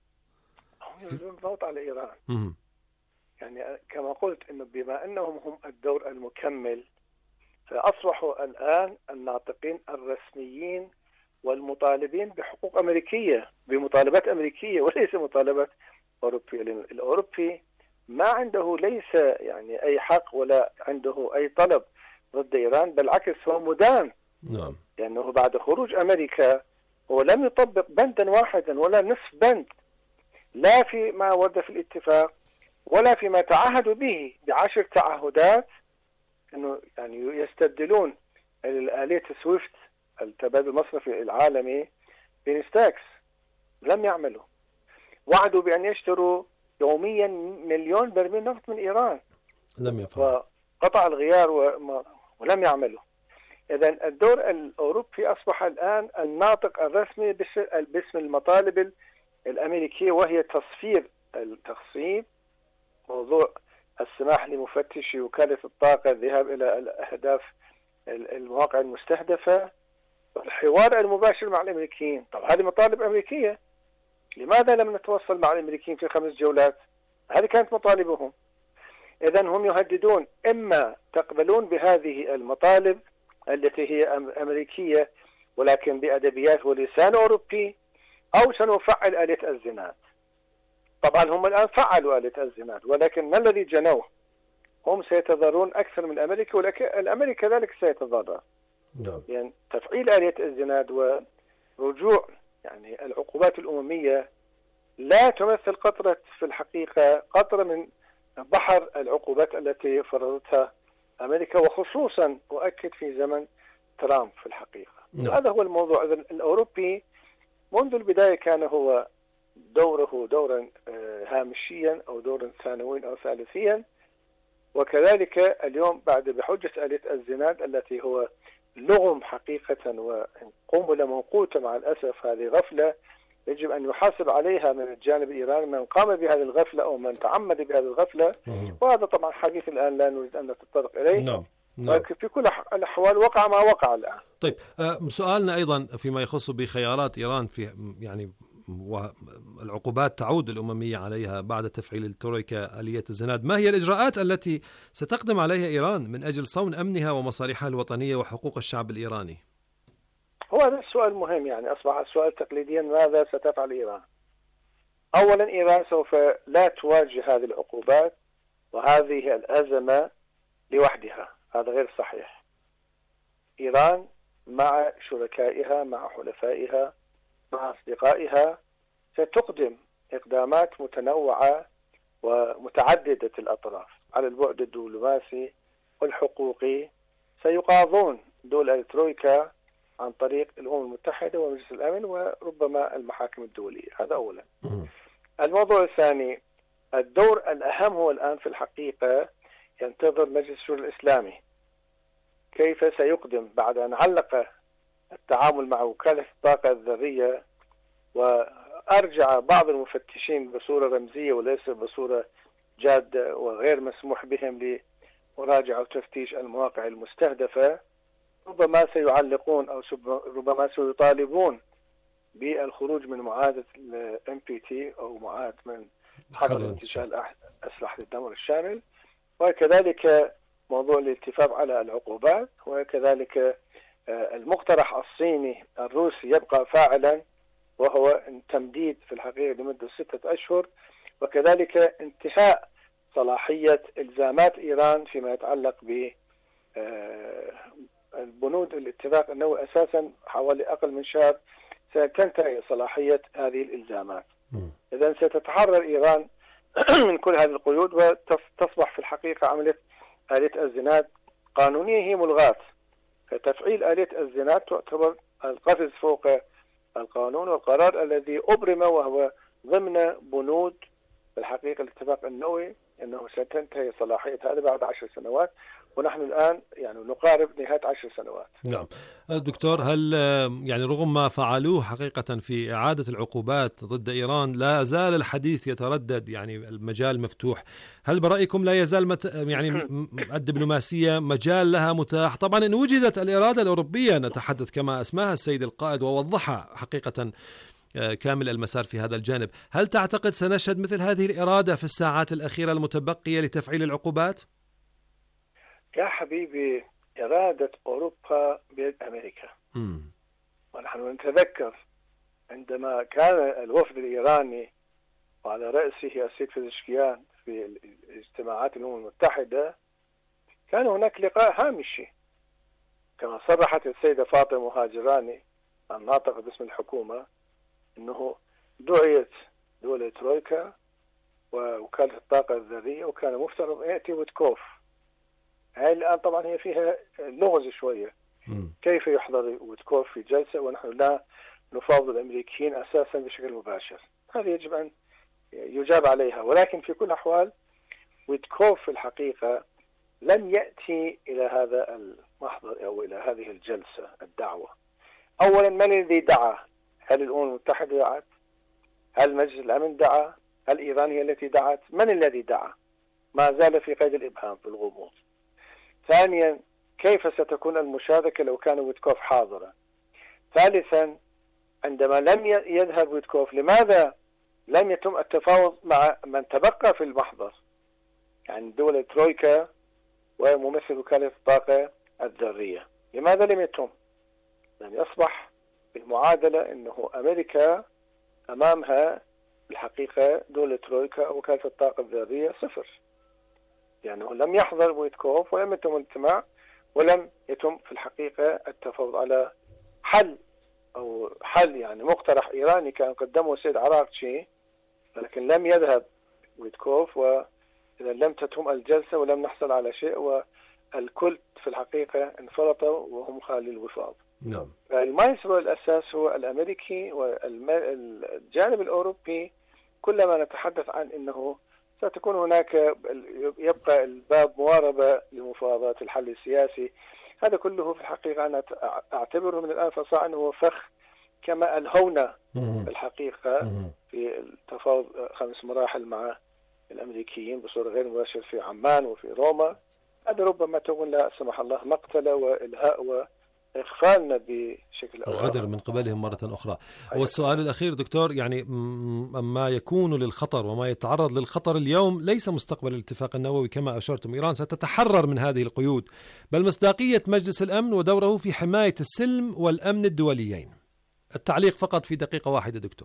هم يريدون الضغط على إيران. م- يعني كما قلت إنه بما أنهم هم الدور المكمل فأصبحوا الآن الناطقين الرسميين والمطالبين بحقوق أمريكية، بمطالبات أمريكية وليس مطالبات أوروبية. لأن الأوروبي ما عنده ليس يعني أي حق ولا عنده أي طلب ضد إيران، بالعكس هو مدان. نعم. لأنه بعد خروج أمريكا هو لم يطبق بندا واحدا ولا نصف بند، لا في ما ورد في الاتفاق ولا فيما تعهدوا به بعشر تعهدات انه يعني يستبدلون الآلية سويفت التبادل المصرفي العالمي بنستاكس. لم يعملوا. وعدوا بأن يشتروا يوميا مليون برميل نفط من إيران، لم يفعلوا، وقطع الغيار وما ولم يعملوا. إذن الدور الأوروبي أصبح الآن الناطق الرسمي باسم المطالب الأمريكية، وهي تصفير التخصيب، موضوع السماح لمفتشي وكالة الطاقة الذهاب إلى الأهداف المواقع المستهدفة، والحوار المباشر مع الأمريكيين. طب هذه مطالب أمريكية، لماذا لم نتوصل مع الأمريكيين في خمس جولات؟ هذه كانت مطالبهم. إذن هم يهددون إما تقبلون بهذه المطالب التي هي أمريكية ولكن بأدبيات ولسان أوروبي، أو سنفعل آلية الزناد. طبعا هم الآن فعلوا آلية الزناد، ولكن ما الذي جنوه؟ هم سيتضررون أكثر من أمريكا، ولكن الأمريكا كذلك سيتضرر. يعني تفعيل آلية الزناد ورجوع يعني العقوبات الأممية لا تمثل قطرة في الحقيقة قطرة من بحر العقوبات التي فرضتها أمريكا، وخصوصا أؤكد في زمن ترامب في الحقيقة. نعم. هذا هو الموضوع. الأوروبي منذ البداية كان هو دوره دورا هامشيا أو دورا ثانويا أو ثالثيا، وكذلك اليوم بعد بحجة آلية الزناد التي هو لغم حقيقة وقنبلة موقوتة مع الأسف. هذه غفلة يجب أن يحاسب عليها من الجانب الإيراني من قام بهذه الغفلة أو من تعمد بهذه الغفلة، وهذا طبعا حديث الآن لا نريد أن نتطرق إليه. نعم. نعم. في كل الأحوال وقع ما وقع الآن. طيب سؤالنا أيضا فيما يخص بخيارات إيران في يعني والعقوبات تعود الأممية عليها بعد تفعيل الترويكا آلية الزناد، ما هي الإجراءات التي ستقدم عليها إيران من أجل صون أمنها ومصالحها الوطنية وحقوق الشعب الإيراني؟ هو هذا السؤال مهم، يعني أصبح السؤال تقليديا: ماذا ستفعل إيران؟ أولا إيران سوف لا تواجه هذه العقوبات وهذه الأزمة لوحدها، هذا غير صحيح. إيران مع شركائها مع حلفائها مع أصدقائها ستقدم إقدامات متنوعة ومتعددة الأطراف على البعد الدبلوماسي والحقوقي. سيقاضون دول الترويكا عن طريق الأمم المتحدة ومجلس الأمن وربما المحاكم الدولية. هذا أولا. الموضوع الثاني، الدور الأهم هو الآن في الحقيقة ينتظر مجلس الشورى الإسلامي كيف سيقدم بعد أن علق التعامل مع وكالة الطاقة الذرية وأرجع بعض المفتشين بصورة رمزية وليس بصورة جادة وغير مسموح بهم لمراجعة وتفتيش المواقع المستهدفة. ربما سيعلقون أو ربما سيطالبون بالخروج من معاهدة الام بي تي أو معاهدة من حظر انتشال أسلحة الدمر الشامل، وكذلك موضوع الاتفاق على العقوبات، وكذلك المقترح الصيني الروسي يبقى فاعلا وهو تمديد في الحقيقة لمدة ستة أشهر، وكذلك انتهاء صلاحية إلزامات إيران فيما يتعلق ب البنود الاتفاق النووي. أساسا حوالي أقل من شهر ستنتهي صلاحية هذه الإلزامات. إذن ستتحرر إيران من كل هذه القيود وتصبح في الحقيقة عملية آلية الزناد قانونية هي ملغاة. فتفعيل آلية الزناد تعتبر القفز فوق القانون والقرار الذي أبرم وهو ضمن بنود الحقيقة الاتفاق النووي أنه ستنتهي صلاحية هذا بعد عشر سنوات، ونحن الآن يعني نقارب نهاية عشر سنوات. نعم دكتور، هل يعني رغم ما فعلوه حقيقة في إعادة العقوبات ضد إيران لا زال الحديث يتردد، يعني المجال مفتوح، هل برأيكم لا يزال مت يعني الدبلوماسية مجال لها متاح؟ طبعا إن وجدت الإرادة الأوروبية، نتحدث كما أسماها السيد القائد ووضحها حقيقة كامل المسار في هذا الجانب، هل تعتقد سنشهد مثل هذه الإرادة في الساعات الأخيرة المتبقية لتفعيل العقوبات؟ يا حبيبي، إرادة أوروبا بيد أمريكا. م. ونحن نتذكر عندما كان الوفد الإيراني وعلى رأسه السيد فيزشكيان في اجتماعات الأمم المتحدة، كان هناك لقاء هامشي كما صرحت السيدة فاطمة مهاجراني الناطقة باسم الحكومة أنه دعيت دولة ترويكا ووكالة الطاقة الذرية وكان مفترض يأتي ويتكوف. هاي الآن طبعا هي فيها لغز شوية. م. كيف يحضر ويتكوف في جلسة ونحن لا نفاوض الأمريكيين أساسا بشكل مباشر؟ هذه يجب أن يجاب عليها. ولكن في كل الأحوال ويتكوف في الحقيقة لم يأتي إلى هذا المحضر أو إلى هذه الجلسة الدعوة. أولا، من الذي دعا؟ هل الأمم المتحدة دعت؟ هل مجلس الأمن دعا؟ هل إيران هي التي دعت؟ من الذي دعا؟ ما زال في قيد الإبهام في الغموض. ثانيا، كيف ستكون المشاركة لو كان ويتكوف حاضرا؟ ثالثا، عندما لم يذهب ويتكوف لماذا لم يتم التفاوض مع من تبقى في المحضر، يعني دولة ترويكا وممثل وكالة الطاقة الذرية؟ لماذا لم يتم؟ يعني أصبح المعادلة أنه أمريكا أمامها الحقيقة دولة ترويكا وكالة الطاقة الذرية صفر. يعني لم يحضر ويتكوف ولم يتم الاجتماع ولم يتم في الحقيقة التفاوض على حل أو حل يعني مقترح إيراني كان قدمه السيد عراقشي، لكن لم يذهب ويتكوف، وإذا لم تتم الجلسة ولم نحصل على شيء، والكل في الحقيقة انفرطوا وهم خالي الوفاض. نعم. المايسترو الأساس هو الأمريكي، والجانب الأوروبي كلما نتحدث عن أنه ستكون هناك يبقى الباب مواربة لمفاوضات الحل السياسي، هذا كله في الحقيقة أنا أعتبره من الآن فصاع أنه فخ كما ألهونا الحقيقة في التفاوض خمس مراحل مع الأمريكيين بصورة غير مباشرة في عمان وفي روما. هذا ربما تكون لا سمح الله مقتلة وإلهاء وإغفالنا بشكل أو غدر من قبلهم مرة أخرى. والسؤال الأخير دكتور، يعني ما يكون للخطر وما يتعرض للخطر اليوم ليس مستقبل الاتفاق النووي كما أشرتم، إيران ستتحرر من هذه القيود، بل مصداقية مجلس الأمن ودوره في حماية السلم والأمن الدوليين. التعليق فقط في دقيقة واحدة دكتور.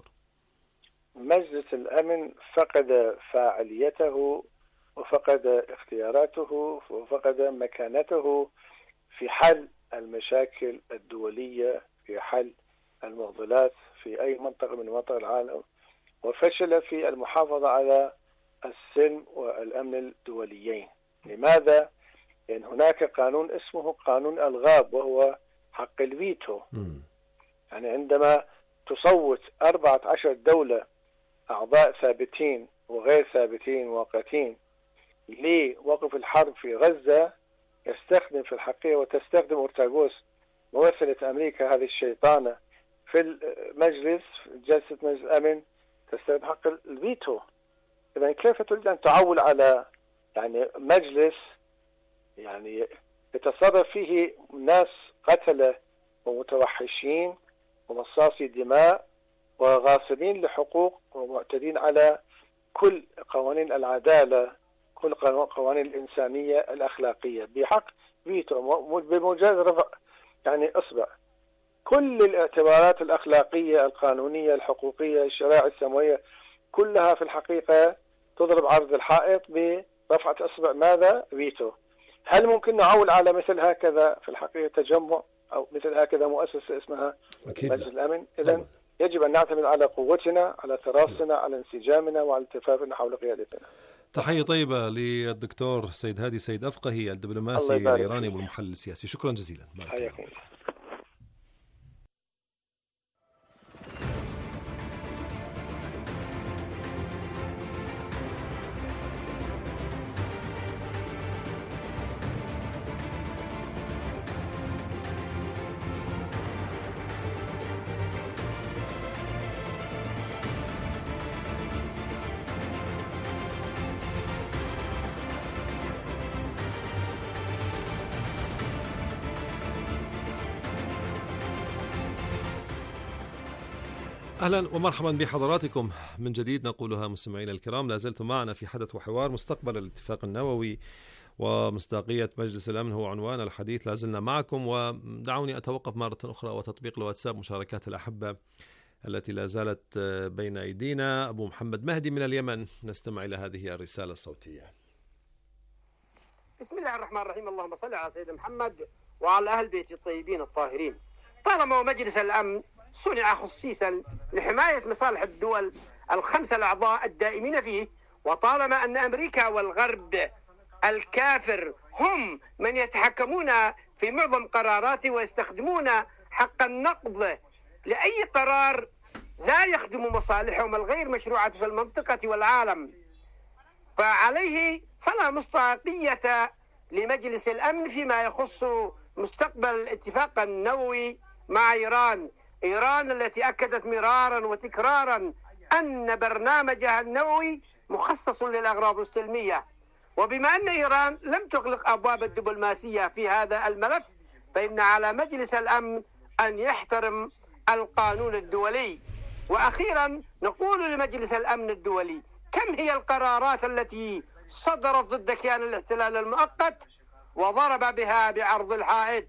مجلس الأمن فقد فاعليته وفقد اختياراته وفقد مكانته في حل المشاكل الدولية، في حل المعضلات في أي منطقة من مناطق العالم، وفشل في المحافظة على السلم والأمن الدوليين. لماذا؟ لأن هناك قانون اسمه قانون الغاب وهو حق الفيتو. يعني عندما تصوت أربعة عشر دولة أعضاء ثابتين وغير ثابتين مؤقتين لوقف الحرب في غزة، يستخدم في الحقيقة وتستخدم أورتاغوس ممثلة أمريكا هذه الشيطانة في المجلس في جلسة مجلس الأمن تستخدم حق الفيتو. إذا كيف تريد أن تعول على يعني مجلس يعني يتصرف فيه ناس قتلة ومتوحشين ومصاصي دماء وغاصبين لحقوق ومعتدين على كل قوانين العدالة، كل قوانين الإنسانية الأخلاقية بحق فيتو بمجرد رفع يعني إصبع. كل الاعتبارات الأخلاقية القانونية الحقوقية الشرائع السماوية كلها في الحقيقة تضرب عرض الحائط برفعة إصبع ماذا؟ فيتو. هل ممكن نعول على مثل هكذا في الحقيقة تجمع أو مثل هكذا مؤسسة اسمها مجلس الأمن؟ إذن يجب أن نعتمد على قوتنا، على تراصنا، على انسجامنا وعلى التفافنا حول قيادتنا. تحية طيبة للدكتور سيد هادي سيد أفقهي الدبلوماسي الإيراني والمحلل السياسي. شكرا جزيلا. أهلا ومرحبا بحضراتكم من جديد، نقولها مستمعينا الكرام، لا زلتم معنا في حدث وحوار. مستقبل الاتفاق النووي ومصداقية مجلس الأمن هو عنوان الحديث. لا زلنا معكم، ودعوني أتوقف مرة أخرى وتطبيق الواتساب مشاركات الأحبة التي لا زالت بين أيدينا. أبو محمد مهدي من اليمن، نستمع إلى هذه الرسالة الصوتية. بسم الله الرحمن الرحيم. اللهم صل على سيدنا محمد وعلى أهل بيت الطيبين الطاهرين. طالما مجلس الأمن صنع خصيصا لحماية مصالح الدول الخمسة الأعضاء الدائمين فيه، وطالما أن أمريكا والغرب الكافر هم من يتحكمون في معظم قراراته ويستخدمون حق النقض لأي قرار لا يخدم مصالحهم الغير مشروعة في المنطقة والعالم، فعليه فلا مصداقية لمجلس الأمن فيما يخص مستقبل الاتفاق النووي مع إيران. إيران التي أكدت مرارا وتكرارا أن برنامجها النووي مخصص للأغراض السلمية، وبما أن إيران لم تغلق أبواب الدبلوماسية في هذا الملف، فإن على مجلس الأمن أن يحترم القانون الدولي. وأخيرا نقول لمجلس الأمن الدولي: كم هي القرارات التي صدرت ضد كيان الاحتلال المؤقت وضرب بها بعرض الحائط؟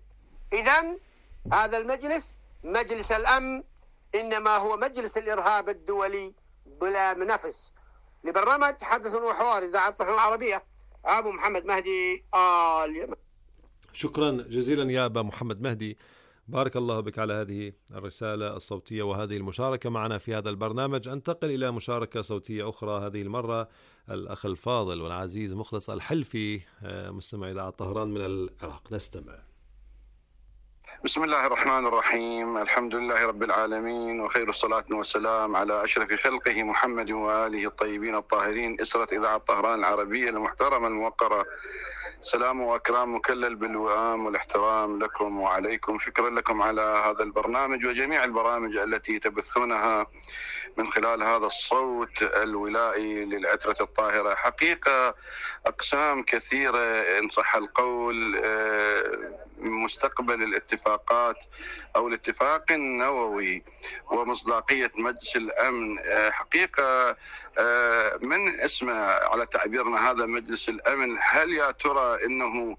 إذن هذا المجلس مجلس الأمن إنما هو مجلس الإرهاب الدولي بلا منافس. لبرنامج حدث وحوار إذاعة الطهران العربية، أبو محمد مهدي آل يمن. شكرا جزيلا يا أبا محمد مهدي، بارك الله بك على هذه الرسالة الصوتية وهذه المشاركة معنا في هذا البرنامج. أنتقل إلى مشاركة صوتية أخرى، هذه المرة الأخ الفاضل والعزيز مخلص الحلفي مستمع إذاعة طهران من العراق، نستمع. بسم الله الرحمن الرحيم، الحمد لله رب العالمين، وخير الصلاة والسلام على أشرف خلقه محمد وآله الطيبين الطاهرين، إسرة إذاعة طهران العربية المحترمة الموقرة. سلام وأكرام مكلل بالوئام والاحترام لكم وعليكم. شكرا لكم على هذا البرنامج وجميع البرامج التي تبثونها من خلال هذا الصوت الولائي للعترة الطاهرة. حقيقة أقسام كثيرة إن صح القول مستقبل الاتفاقات أو الاتفاق النووي ومصداقية مجلس الأمن. حقيقة من اسمه على تعبيرنا هذا مجلس الأمن، هل يا ترى إنه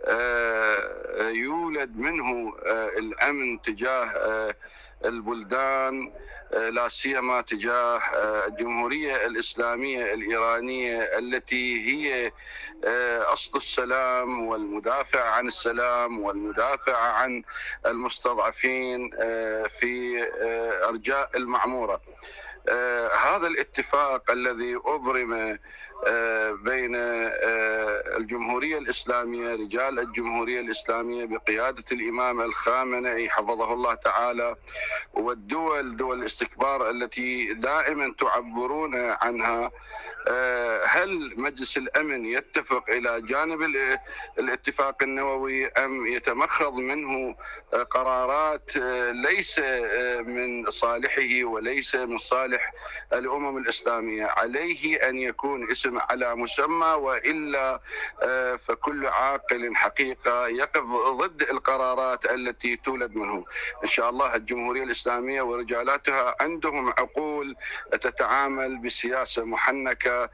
يولد منه الأمن تجاه البلدان، لا سيما تجاه الجمهورية الإسلامية الإيرانية التي هي أصل السلام والمدافع عن السلام والمدافع عن المستضعفين في أرجاء المعمورة. هذا الاتفاق الذي أبرم بين الجمهورية الإسلامية، رجال الجمهورية الإسلامية بقيادة الإمام الخامنئي حفظه الله تعالى، والدول دول الاستكبار التي دائما تعبرون عنها، هل مجلس الأمن يتفق إلى جانب الاتفاق النووي أم يتمخض منه قرارات ليس من صالحه وليس من صالح الأمم الإسلامية؟ عليه أن يكون اسم على مسمى، وإلا فكل عاقل حقيقة يقف ضد القرارات التي تولد منه. إن شاء الله الجمهورية الإسلامية ورجالاتها عندهم عقول تتعامل بسياسة محنكة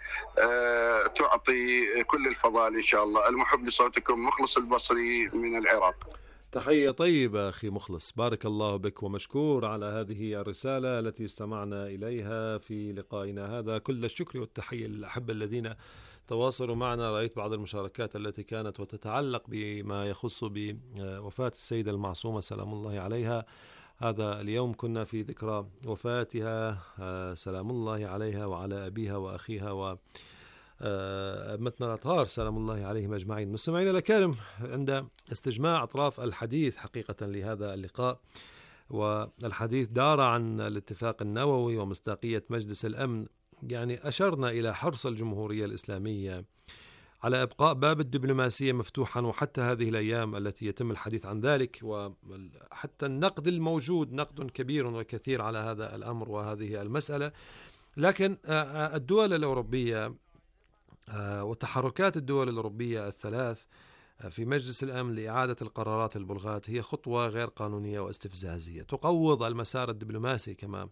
تعطي كل الفضائل إن شاء الله. المحب لصوتكم مخلص البصري من العراق. تحية طيبة أخي مخلص، بارك الله بك ومشكور على هذه الرسالة التي استمعنا إليها في لقائنا هذا. كل الشكر والتحية للأحبة الذين تواصلوا معنا. رأيت بعض المشاركات التي كانت وتتعلق بما يخص بوفاة السيدة المعصومة سلام الله عليها. هذا اليوم كنا في ذكرى وفاتها سلام الله عليها وعلى أبيها وأخيها و أمتنا الأطهار سلام الله عليهم أجمعين. مستمعينا الكرام، عند استجماع أطراف الحديث حقيقة لهذا اللقاء، والحديث دار عن الاتفاق النووي ومصداقية مجلس الأمن، يعني أشرنا إلى حرص الجمهورية الإسلامية على إبقاء باب الدبلوماسية مفتوحا، وحتى هذه الأيام التي يتم الحديث عن ذلك، وحتى النقد الموجود نقد كبير وكثير على هذا الأمر وهذه المسألة. لكن الدول الأوروبية وتحركات الدول الأوروبية الثلاث في مجلس الأمن لإعادة القرارات البلغاة هي خطوة غير قانونية واستفزازية تقوض المسار الدبلوماسي كما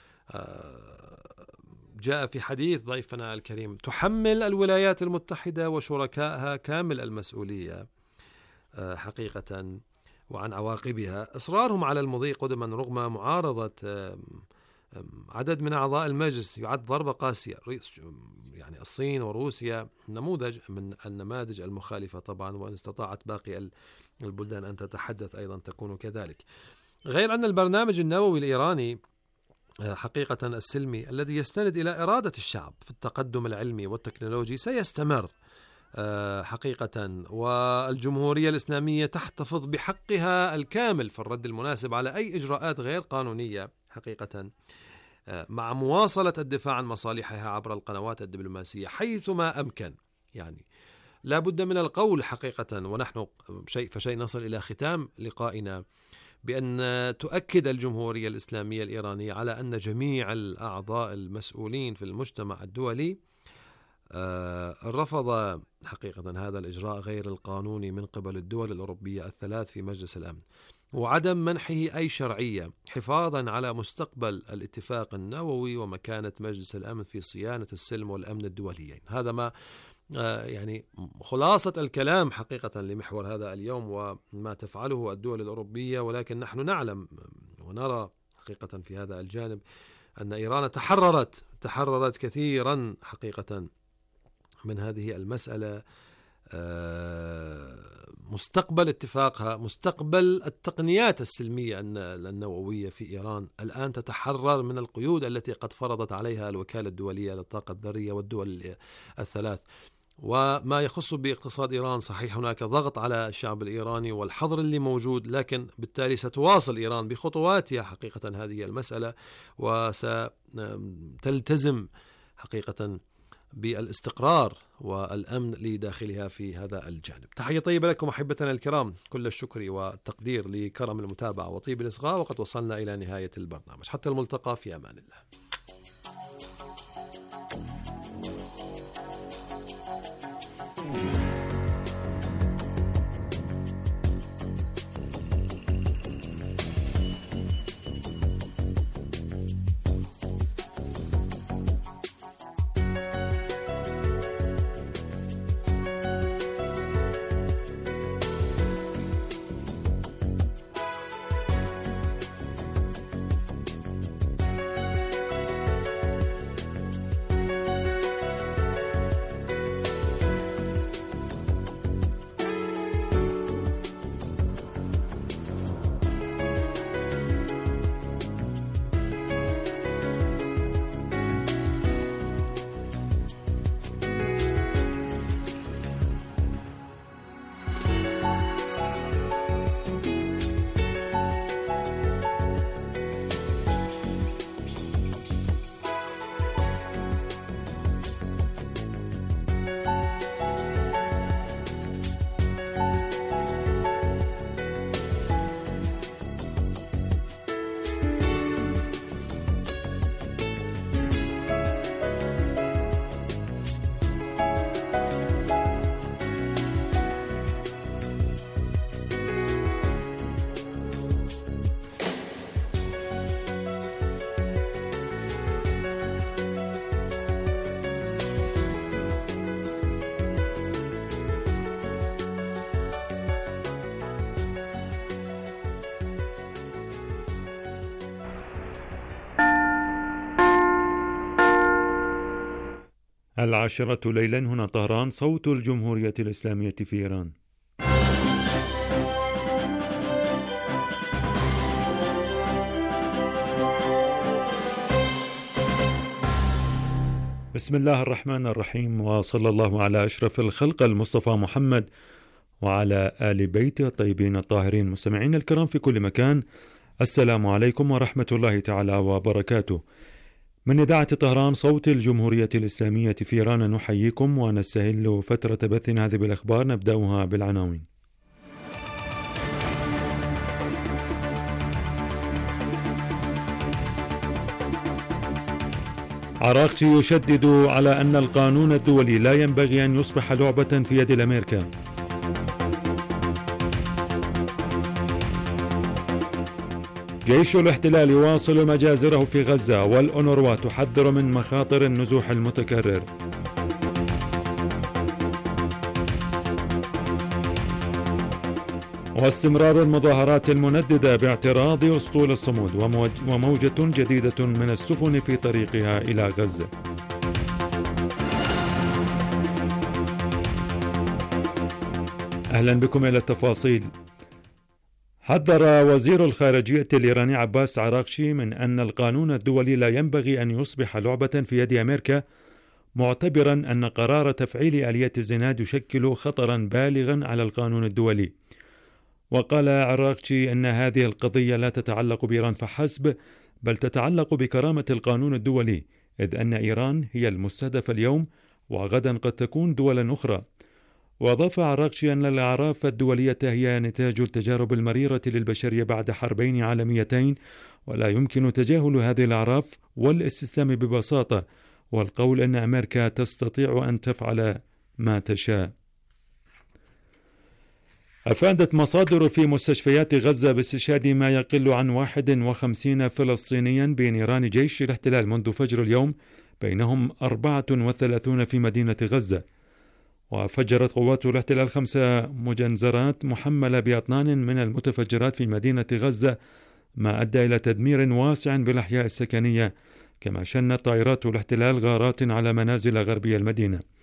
جاء في حديث ضيفنا الكريم. تحمل الولايات المتحدة وشركائها كامل المسؤولية حقيقة وعن عواقبها. إصرارهم على المضي قدما رغم معارضة عدد من أعضاء المجلس يعد ضربة قاسية. يعني الصين وروسيا نموذج من النماذج المخالفة طبعا، وإن استطاعت باقي البلدان أن تتحدث أيضا تكون كذلك. غير أن البرنامج النووي الإيراني حقيقة السلمي الذي يستند إلى إرادة الشعب في التقدم العلمي والتكنولوجي سيستمر حقيقة، والجمهورية الإسلامية تحتفظ بحقها الكامل في الرد المناسب على أي إجراءات غير قانونية حقيقة، مع مواصلة الدفاع عن مصالحها عبر القنوات الدبلوماسية حيثما أمكن. يعني لا بد من القول حقيقة، ونحن شيء فشيء نصل إلى ختام لقائنا، بأن تؤكد الجمهورية الإسلامية الإيرانية على أن جميع الأعضاء المسؤولين في المجتمع الدولي رفض حقيقة هذا الإجراء غير القانوني من قبل الدول الأوروبية الثلاث في مجلس الأمن، وعدم منحه أي شرعية حفاظا على مستقبل الاتفاق النووي ومكانة مجلس الأمن في صيانة السلم والأمن الدوليين. هذا ما يعني خلاصة الكلام حقيقة لمحور هذا اليوم وما تفعله الدول الأوروبية، ولكن نحن نعلم ونرى حقيقة في هذا الجانب أن إيران تحررت تحررت كثيرا حقيقة من هذه المسألة. مستقبل اتفاقها، مستقبل التقنيات السلمية النووية في إيران الآن تتحرر من القيود التي قد فرضت عليها الوكالة الدولية للطاقة الذرية والدول الثلاث. وما يخص باقتصاد إيران، صحيح هناك ضغط على الشعب الإيراني والحظر اللي موجود، لكن بالتالي ستواصل إيران بخطواتها حقيقة هذه المسألة وستلتزم حقيقة بالاستقرار والأمن لداخلها في هذا الجانب. تحية طيبة لكم أحبتنا الكرام، كل الشكر والتقدير لكرم المتابعة وطيب الإصغاء، وقد وصلنا إلى نهاية البرنامج. حتى الملتقى، في أمان الله. العاشرة ليلا، هنا طهران، صوت الجمهورية الإسلامية في إيران. بسم الله الرحمن الرحيم، وصلى الله على أشرف الخلق المصطفى محمد وعلى آل بيته الطيبين الطاهرين. مستمعين الكرام في كل مكان، السلام عليكم ورحمة الله تعالى وبركاته. من إذاعة طهران صوت الجمهورية الإسلامية في إيران نحييكم ونستهل فترة بثنا هذه بالأخبار، نبدأها بالعناوين. عراقچي يشدد على أن القانون الدولي لا ينبغي أن يصبح لعبة في يد الأمريكا. جيش الاحتلال يواصل مجازره في غزة، والأونروا تحذر من مخاطر النزوح المتكرر. واستمرار المظاهرات المنددة باعتراض أسطول الصمود، وموجة جديدة من السفن في طريقها إلى غزة. أهلا بكم إلى التفاصيل. حذر وزير الخارجية الإيراني عباس عراقچي من أن القانون الدولي لا ينبغي أن يصبح لعبة في يد أمريكا، معتبرا أن قرار تفعيل آلية الزناد يشكل خطرا بالغا على القانون الدولي. وقال عراقچي أن هذه القضية لا تتعلق بإيران فحسب، بل تتعلق بكرامة القانون الدولي، إذ أن إيران هي المستهدفة اليوم وغدا قد تكون دولا أخرى. وأضاف عراقچي أن الأعراف الدولية هي نتاج التجارب المريرة للبشرية بعد حربين عالميتين، ولا يمكن تجاهل هذه الأعراف والاستسلام ببساطة، والقول أن أمريكا تستطيع أن تفعل ما تشاء. أفادت مصادر في مستشفيات غزة باستشهاد ما يقل عن واحد وخمسين فلسطينيا بنيران جيش الاحتلال منذ فجر اليوم، بينهم أربعة وثلاثون في مدينة غزة. وفجرت قوات الاحتلال خمسة مجنزرات محملة بأطنان من المتفجرات في مدينة غزة، ما أدى إلى تدمير واسع بالأحياء السكنية، كما شنت طائرات الاحتلال غارات على منازل غربي المدينة.